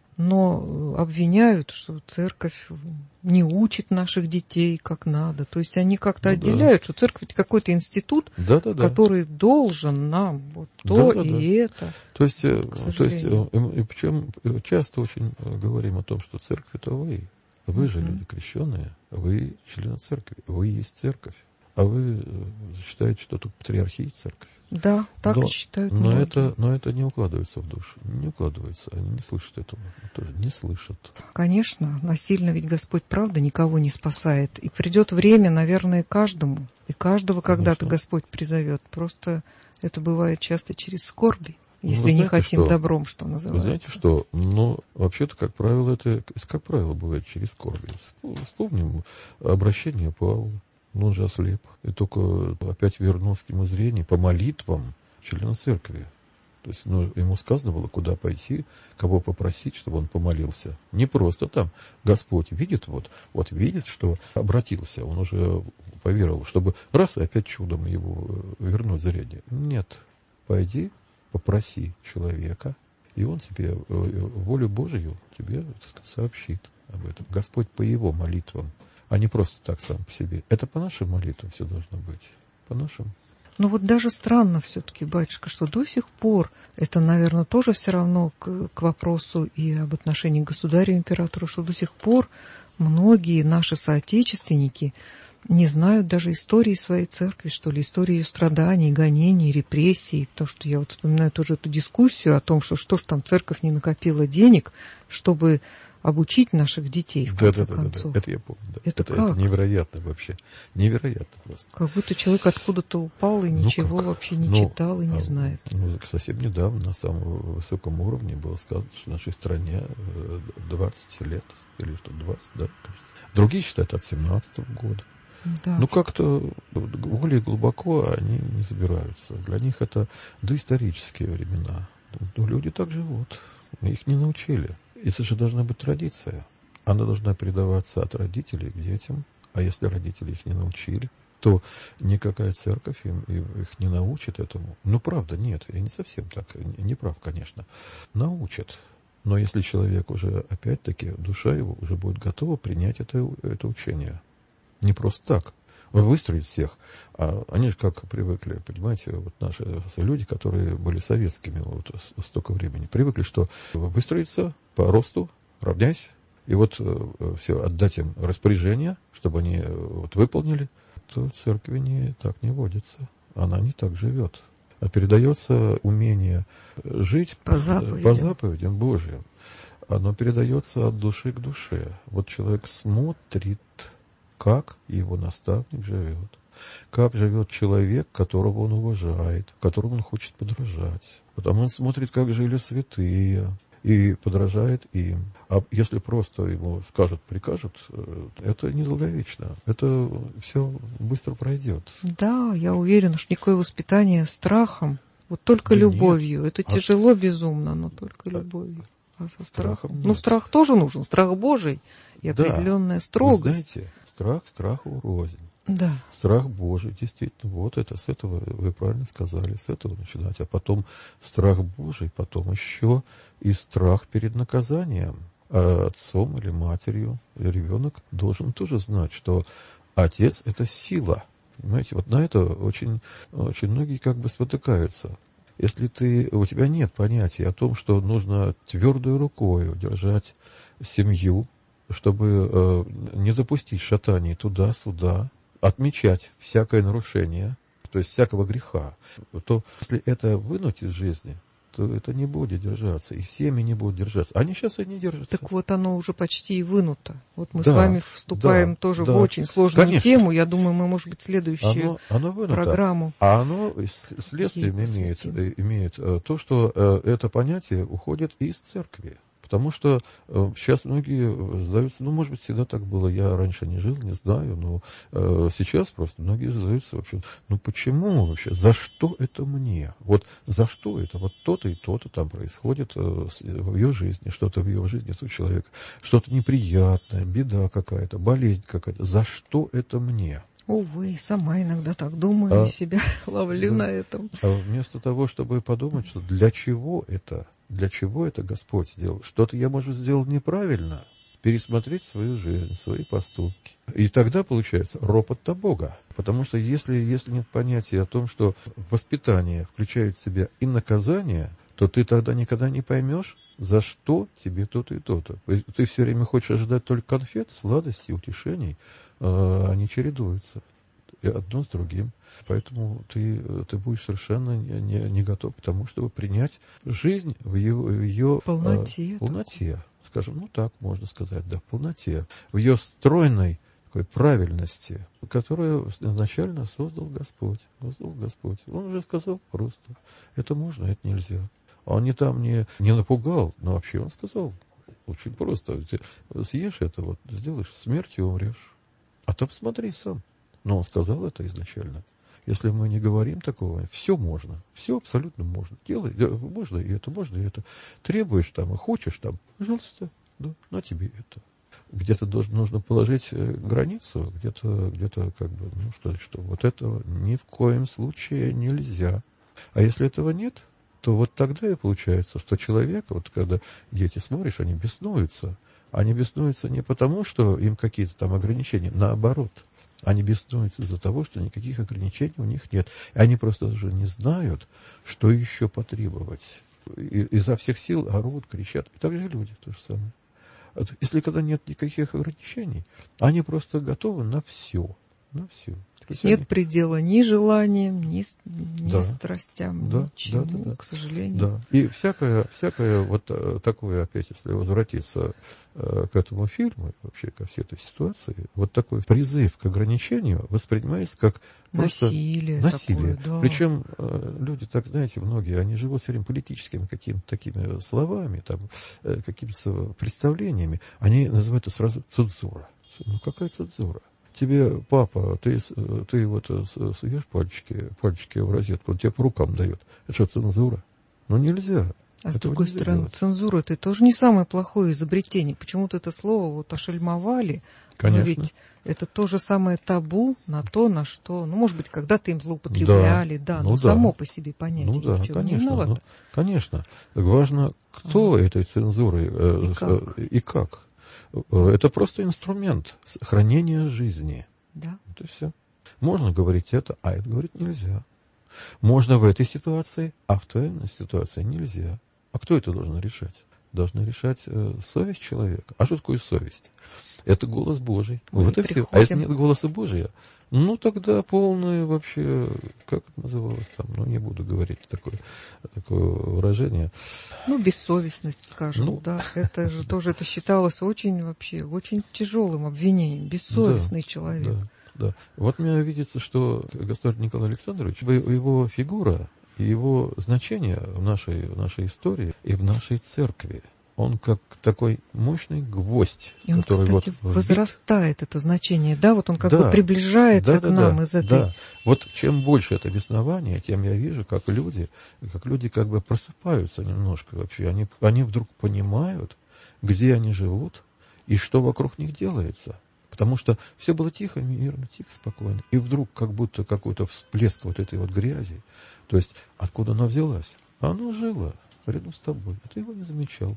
но обвиняют, что церковь не учит наших детей как надо. То есть они как-то ну, отделяют, да. что церковь это какой-то институт, да, да, да. который должен нам вот то да, да, и да. это. То есть, то есть и причем часто очень говорим о том, что церковь это вы. Вы же люди крещеные, вы члены церкви, вы есть церковь. А вы считаете, что тут патриархия церковь? Да, так но, и считают но многие. это, но это не укладывается в душу. Не укладывается. Они не слышат этого. Тоже не слышат. Конечно, насильно ведь Господь, правда, никого не спасает. И придет время, наверное, каждому. И каждого Конечно. Когда-то Господь призовет. Просто это бывает часто через скорби. Если не хотим что? Добром, что называется. Вы знаете что? Ну, вообще-то, как правило, это, как правило, бывает через скорби. Вспомним обращение Павла. Он же ослеп. И только опять вернулся к ему зрение по молитвам члена церкви. То есть ну, ему сказано было, куда пойти, кого попросить, чтобы он помолился. Не просто там. Господь видит, вот, вот видит, что обратился, он уже поверовал, чтобы раз и опять чудом его вернуть зрение. Нет. Пойди, попроси человека, и он тебе волю Божию тебе так сказать, сообщит об этом. Господь по его молитвам. А не просто так сам по себе. Это по нашим молитвам все должно быть. По нашим. Ну вот даже странно все-таки, батюшка, что до сих пор, это, наверное, тоже все равно к, к вопросу и об отношении к государю-императору, что до сих пор многие наши соотечественники не знают даже истории своей церкви, что ли, истории ее страданий, гонений, репрессий. Потому что я вот вспоминаю тоже эту дискуссию о том, что что ж там церковь не накопила денег, чтобы обучить наших детей, в да, конце да, да, концов. Да, да. Это я помню. Да. Это, это, как? это невероятно вообще. Невероятно просто. Как будто человек откуда-то упал и Ну ничего как? вообще не Ну, читал и не а, знает. Ну, совсем недавно на самом высоком уровне было сказано, что в нашей стране двадцать лет, или что, двадцать, да, кажется. Другие считают от семнадцатого года. Да. Ну, как-то более глубоко они не забираются. Для них это доисторические времена. Ну, люди так живут. Их не научили. Это же должна быть традиция. Она должна передаваться от родителей к детям. А если родители их не научили, то никакая церковь им, их не научит этому. Ну, правда, нет, я не совсем так, не прав, конечно. Научат. Но если человек уже, опять-таки, душа его уже будет готова принять это, это учение. Не просто так. Выстроить всех. А они же как привыкли, понимаете, вот наши люди, которые были советскими вот столько времени, привыкли, что выстроиться по росту, равняйся, и вот э, все, отдать им распоряжение, чтобы они э, вот, выполнили, то в церкви не, так не водится. Она не так живет. А передается умение жить по заповедям, по заповедям Божьим. Оно передается от души к душе. Вот человек смотрит, как его наставник живет, как живет человек, которого он уважает, которому он хочет подражать. Потому он смотрит, как жили святые, и подражает им. А если просто ему скажут, прикажут, это недолговечно. Это все быстро пройдет. Да, я уверена, что никакое воспитание страхом, вот только да любовью. Нет. Это а тяжело, безумно, но только любовью. А со страхом? Нет. Ну, страх тоже нужен, страх Божий и да. определенная строгость. Вы знаете, страх страху рознь. Да. Страх Божий, действительно, вот это, с этого, вы правильно сказали, с этого начинать. А потом страх Божий, потом еще и страх перед наказанием. А отцом или матерью ребенок должен тоже знать, что отец – это сила. Понимаете, вот на это очень, очень многие как бы спотыкаются. Если ты, у тебя нет понятия о том, что нужно твердой рукой удержать семью, чтобы э, не допустить шатаний туда-сюда, отмечать всякое нарушение, то есть всякого греха, то если это вынуть из жизни, то это не будет держаться, и семьи не будут держаться. Они сейчас и не держатся. Так вот оно уже почти и вынуто. Вот мы да, с вами вступаем да, тоже да. в очень сложную Конечно. тему. Я думаю, мы, может быть, следующую оно, оно программу. А оно следствием имеет, имеет то, что это понятие уходит из церкви. Потому что э, сейчас многие задаются, ну, может быть, всегда так было, я раньше не жил, не знаю, но э, сейчас просто многие задаются вообще, ну, почему вообще, за что это мне? Вот за что это? Вот то-то и то-то там происходит э, в ее жизни, что-то в ее жизни у человека, что-то неприятное, беда какая-то, болезнь какая-то. За что это мне? Увы, сама иногда так думаю, а, и себя ловлю да, на этом. А вместо того, чтобы подумать, что для чего это, для чего это Господь сделал, что-то я, может, сделал неправильно, пересмотреть свою жизнь, свои поступки. И тогда получается ропот на Бога. Потому что если, если нет понятия о том, что воспитание включает в себя и наказание, то ты тогда никогда не поймешь, за что тебе то-то и то-то. Ты все время хочешь ожидать только конфет, сладостей, утешений, а они чередуются одно с другим. Поэтому ты, ты будешь совершенно не, не, не готов к тому, чтобы принять жизнь в ее, в ее полноте. А, полноте. Скажем, ну так можно сказать, да, в полноте. В ее стройной такой правильности, которую изначально создал Господь. Создал Господь. Он уже сказал просто, это можно, это нельзя. Он не там не, не напугал, но вообще он сказал, очень просто, съешь это, вот, сделаешь, смертью умрешь. А там смотри сам. Но он сказал это изначально. Если мы не говорим такого, все можно, все абсолютно можно. Делай, можно и это, можно и это. Требуешь там и хочешь там, пожалуйста, да, на тебе это. Где-то должен, нужно положить границу, где-то, где-то как бы, ну, сказать, что вот этого ни в коем случае нельзя. А если этого нет, то вот тогда и получается, что человек, вот когда дети смотришь, они беснуются. Они беснуются не потому, что им какие-то там ограничения, наоборот. Они беснуются из-за того, что никаких ограничений у них нет. И они просто даже не знают, что еще потребовать. И изо всех сил орут, кричат. И так же люди то же самое. Если когда нет никаких ограничений, они просто готовы на все. на все. Нет они... предела ни желаниям, ни, ни да. страстям, да, ничему, да, да, да. к сожалению. Да. И всякое, всякое вот такое, опять, если возвратиться к этому фильму, вообще ко всей этой ситуации, вот такой призыв к ограничению воспринимается как насилие. Насилие. Такое, да. Причем люди, так знаете, многие, они живут все время политическими какими-то такими словами, там, какими-то представлениями. Они называют это сразу цензура. Ну, какая цензура? Тебе папа, ты, ты вот суешь пальчики, пальчики в розетку, он тебе по рукам дает. Это что, цензура? Ну, нельзя. А с другой стороны, делать. Цензура — это тоже не самое плохое изобретение. Почему-то это слово вот ошельмовали. Конечно. Но ведь это то же самое табу на то, на что, ну, может быть, когда-то им злоупотребляли, да, да ну но да. само по себе понятие. Ну да, конечно, не виновато. Ну, конечно. Важно, кто а. этой цензурой и как. И как. Это просто инструмент сохранения жизни. Да. Вот и все. Можно говорить это, а это говорить нельзя. Можно в этой ситуации, а в той ситуации нельзя. А кто это должен решать? Должна решать э, совесть человека. А что такое совесть? Это голос Божий. Мы вот и все. А если нет голоса Божия, ну тогда полное вообще, как это называлось там, ну не буду говорить такое, такое выражение. Ну, бессовестность, скажем, ну, да. Это же тоже это считалось очень вообще, очень тяжелым обвинением. Бессовестный да, человек. Да, да. Вот мне видится, что государь Николай Александрович, его фигура, его значение в нашей, в нашей истории и в нашей церкви, он как такой мощный гвоздь, и он, который кстати, вот возрастает, это значение, да, вот он как да, бы приближается да, к да, нам да, из этой... Да. Вот чем больше это беснование, тем я вижу, как люди, как люди как бы просыпаются немножко вообще, они, они вдруг понимают, где они живут и что вокруг них делается. Потому что все было тихо, мирно, тихо, спокойно. И вдруг как будто какой-то всплеск вот этой вот грязи. То есть откуда она взялась? Она жила рядом с тобой, а ты его не замечал.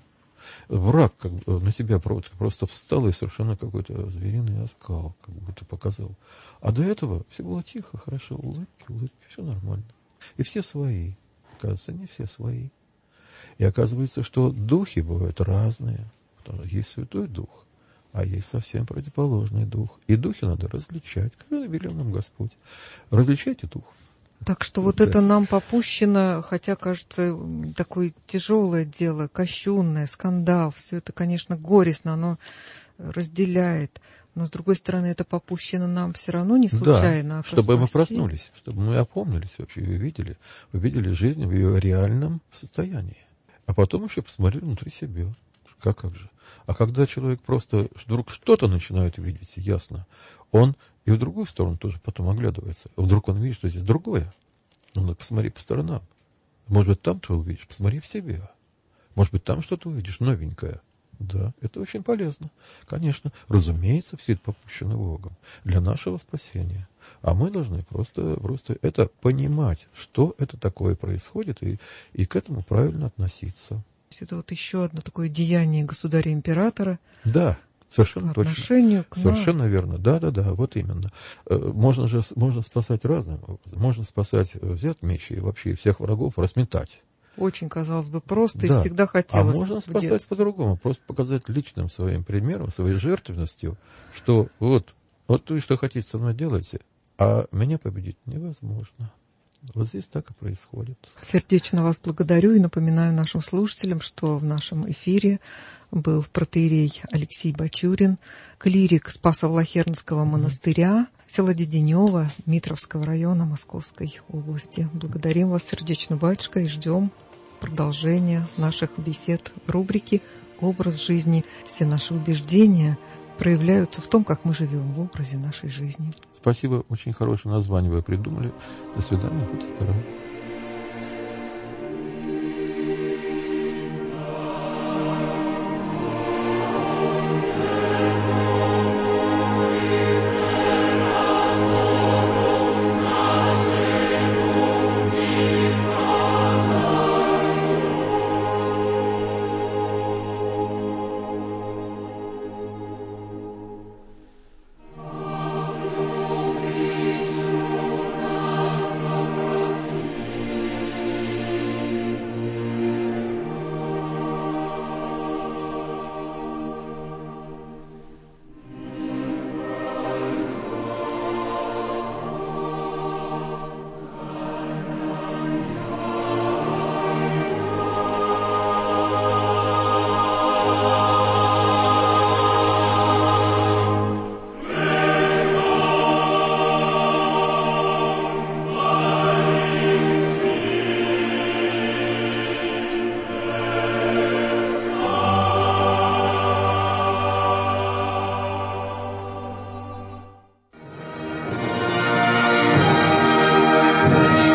Враг как бы на тебя просто встал и совершенно какой-то звериный оскал как будто показал. А до этого все было тихо, хорошо, улыбки, улыбки, все нормально. И все свои. Оказывается, не все свои. И оказывается, что духи бывают разные. Потому что есть Святой Дух, а есть совсем противоположный дух. И духи надо различать. Как велел нам Господь. Различайте духов. Так что вот да. это нам попущено, хотя, кажется, такое тяжелое дело, кощунное, скандал, все это, конечно, горестно, оно разделяет. Но, с другой стороны, это попущено нам все равно не случайно. Да, а чтобы спасти. мы проснулись, чтобы мы опомнились вообще, увидели, увидели жизнь в ее реальном состоянии. А потом еще посмотрели внутри себя. Как, как же? А когда человек просто вдруг что-то начинает видеть, ясно, он и в другую сторону тоже потом оглядывается. Вдруг он видит, что здесь другое. Ну, посмотри по сторонам. Может быть, там что увидишь? Посмотри в себя. Может быть, там что-то увидишь новенькое. Да, это очень полезно. Конечно, разумеется, все это попущено Богом для нашего спасения. А мы должны просто, просто это понимать, что это такое происходит, и, и к этому правильно относиться. Это вот еще одно такое деяние государя-императора. Да. Совершенно точно. К Совершенно верно. Да, да, да, вот именно. Можно же можно спасать разным образом. Можно спасать, взять меч и вообще всех врагов разметать. Очень, казалось бы, просто да. и всегда хотелось. А можно спасать по-другому. Просто показать личным своим примером, своей жертвенностью, что вот, вот вы что хотите со мной делаете, а меня победить невозможно. Вот здесь так и происходит. Сердечно вас благодарю и напоминаю нашим слушателям, что в нашем эфире был протоиерей Алексей Бачурин, клирик Спасо-Влахернского монастыря, села Деденево, Дмитровского района Московской области. Благодарим вас сердечно, батюшка, и ждем продолжения наших бесед в рубрике «Образ жизни». Все наши убеждения проявляются в том, как мы живем в образе нашей жизни. Спасибо, очень хорошее название вы придумали. До свидания, будьте здоровы.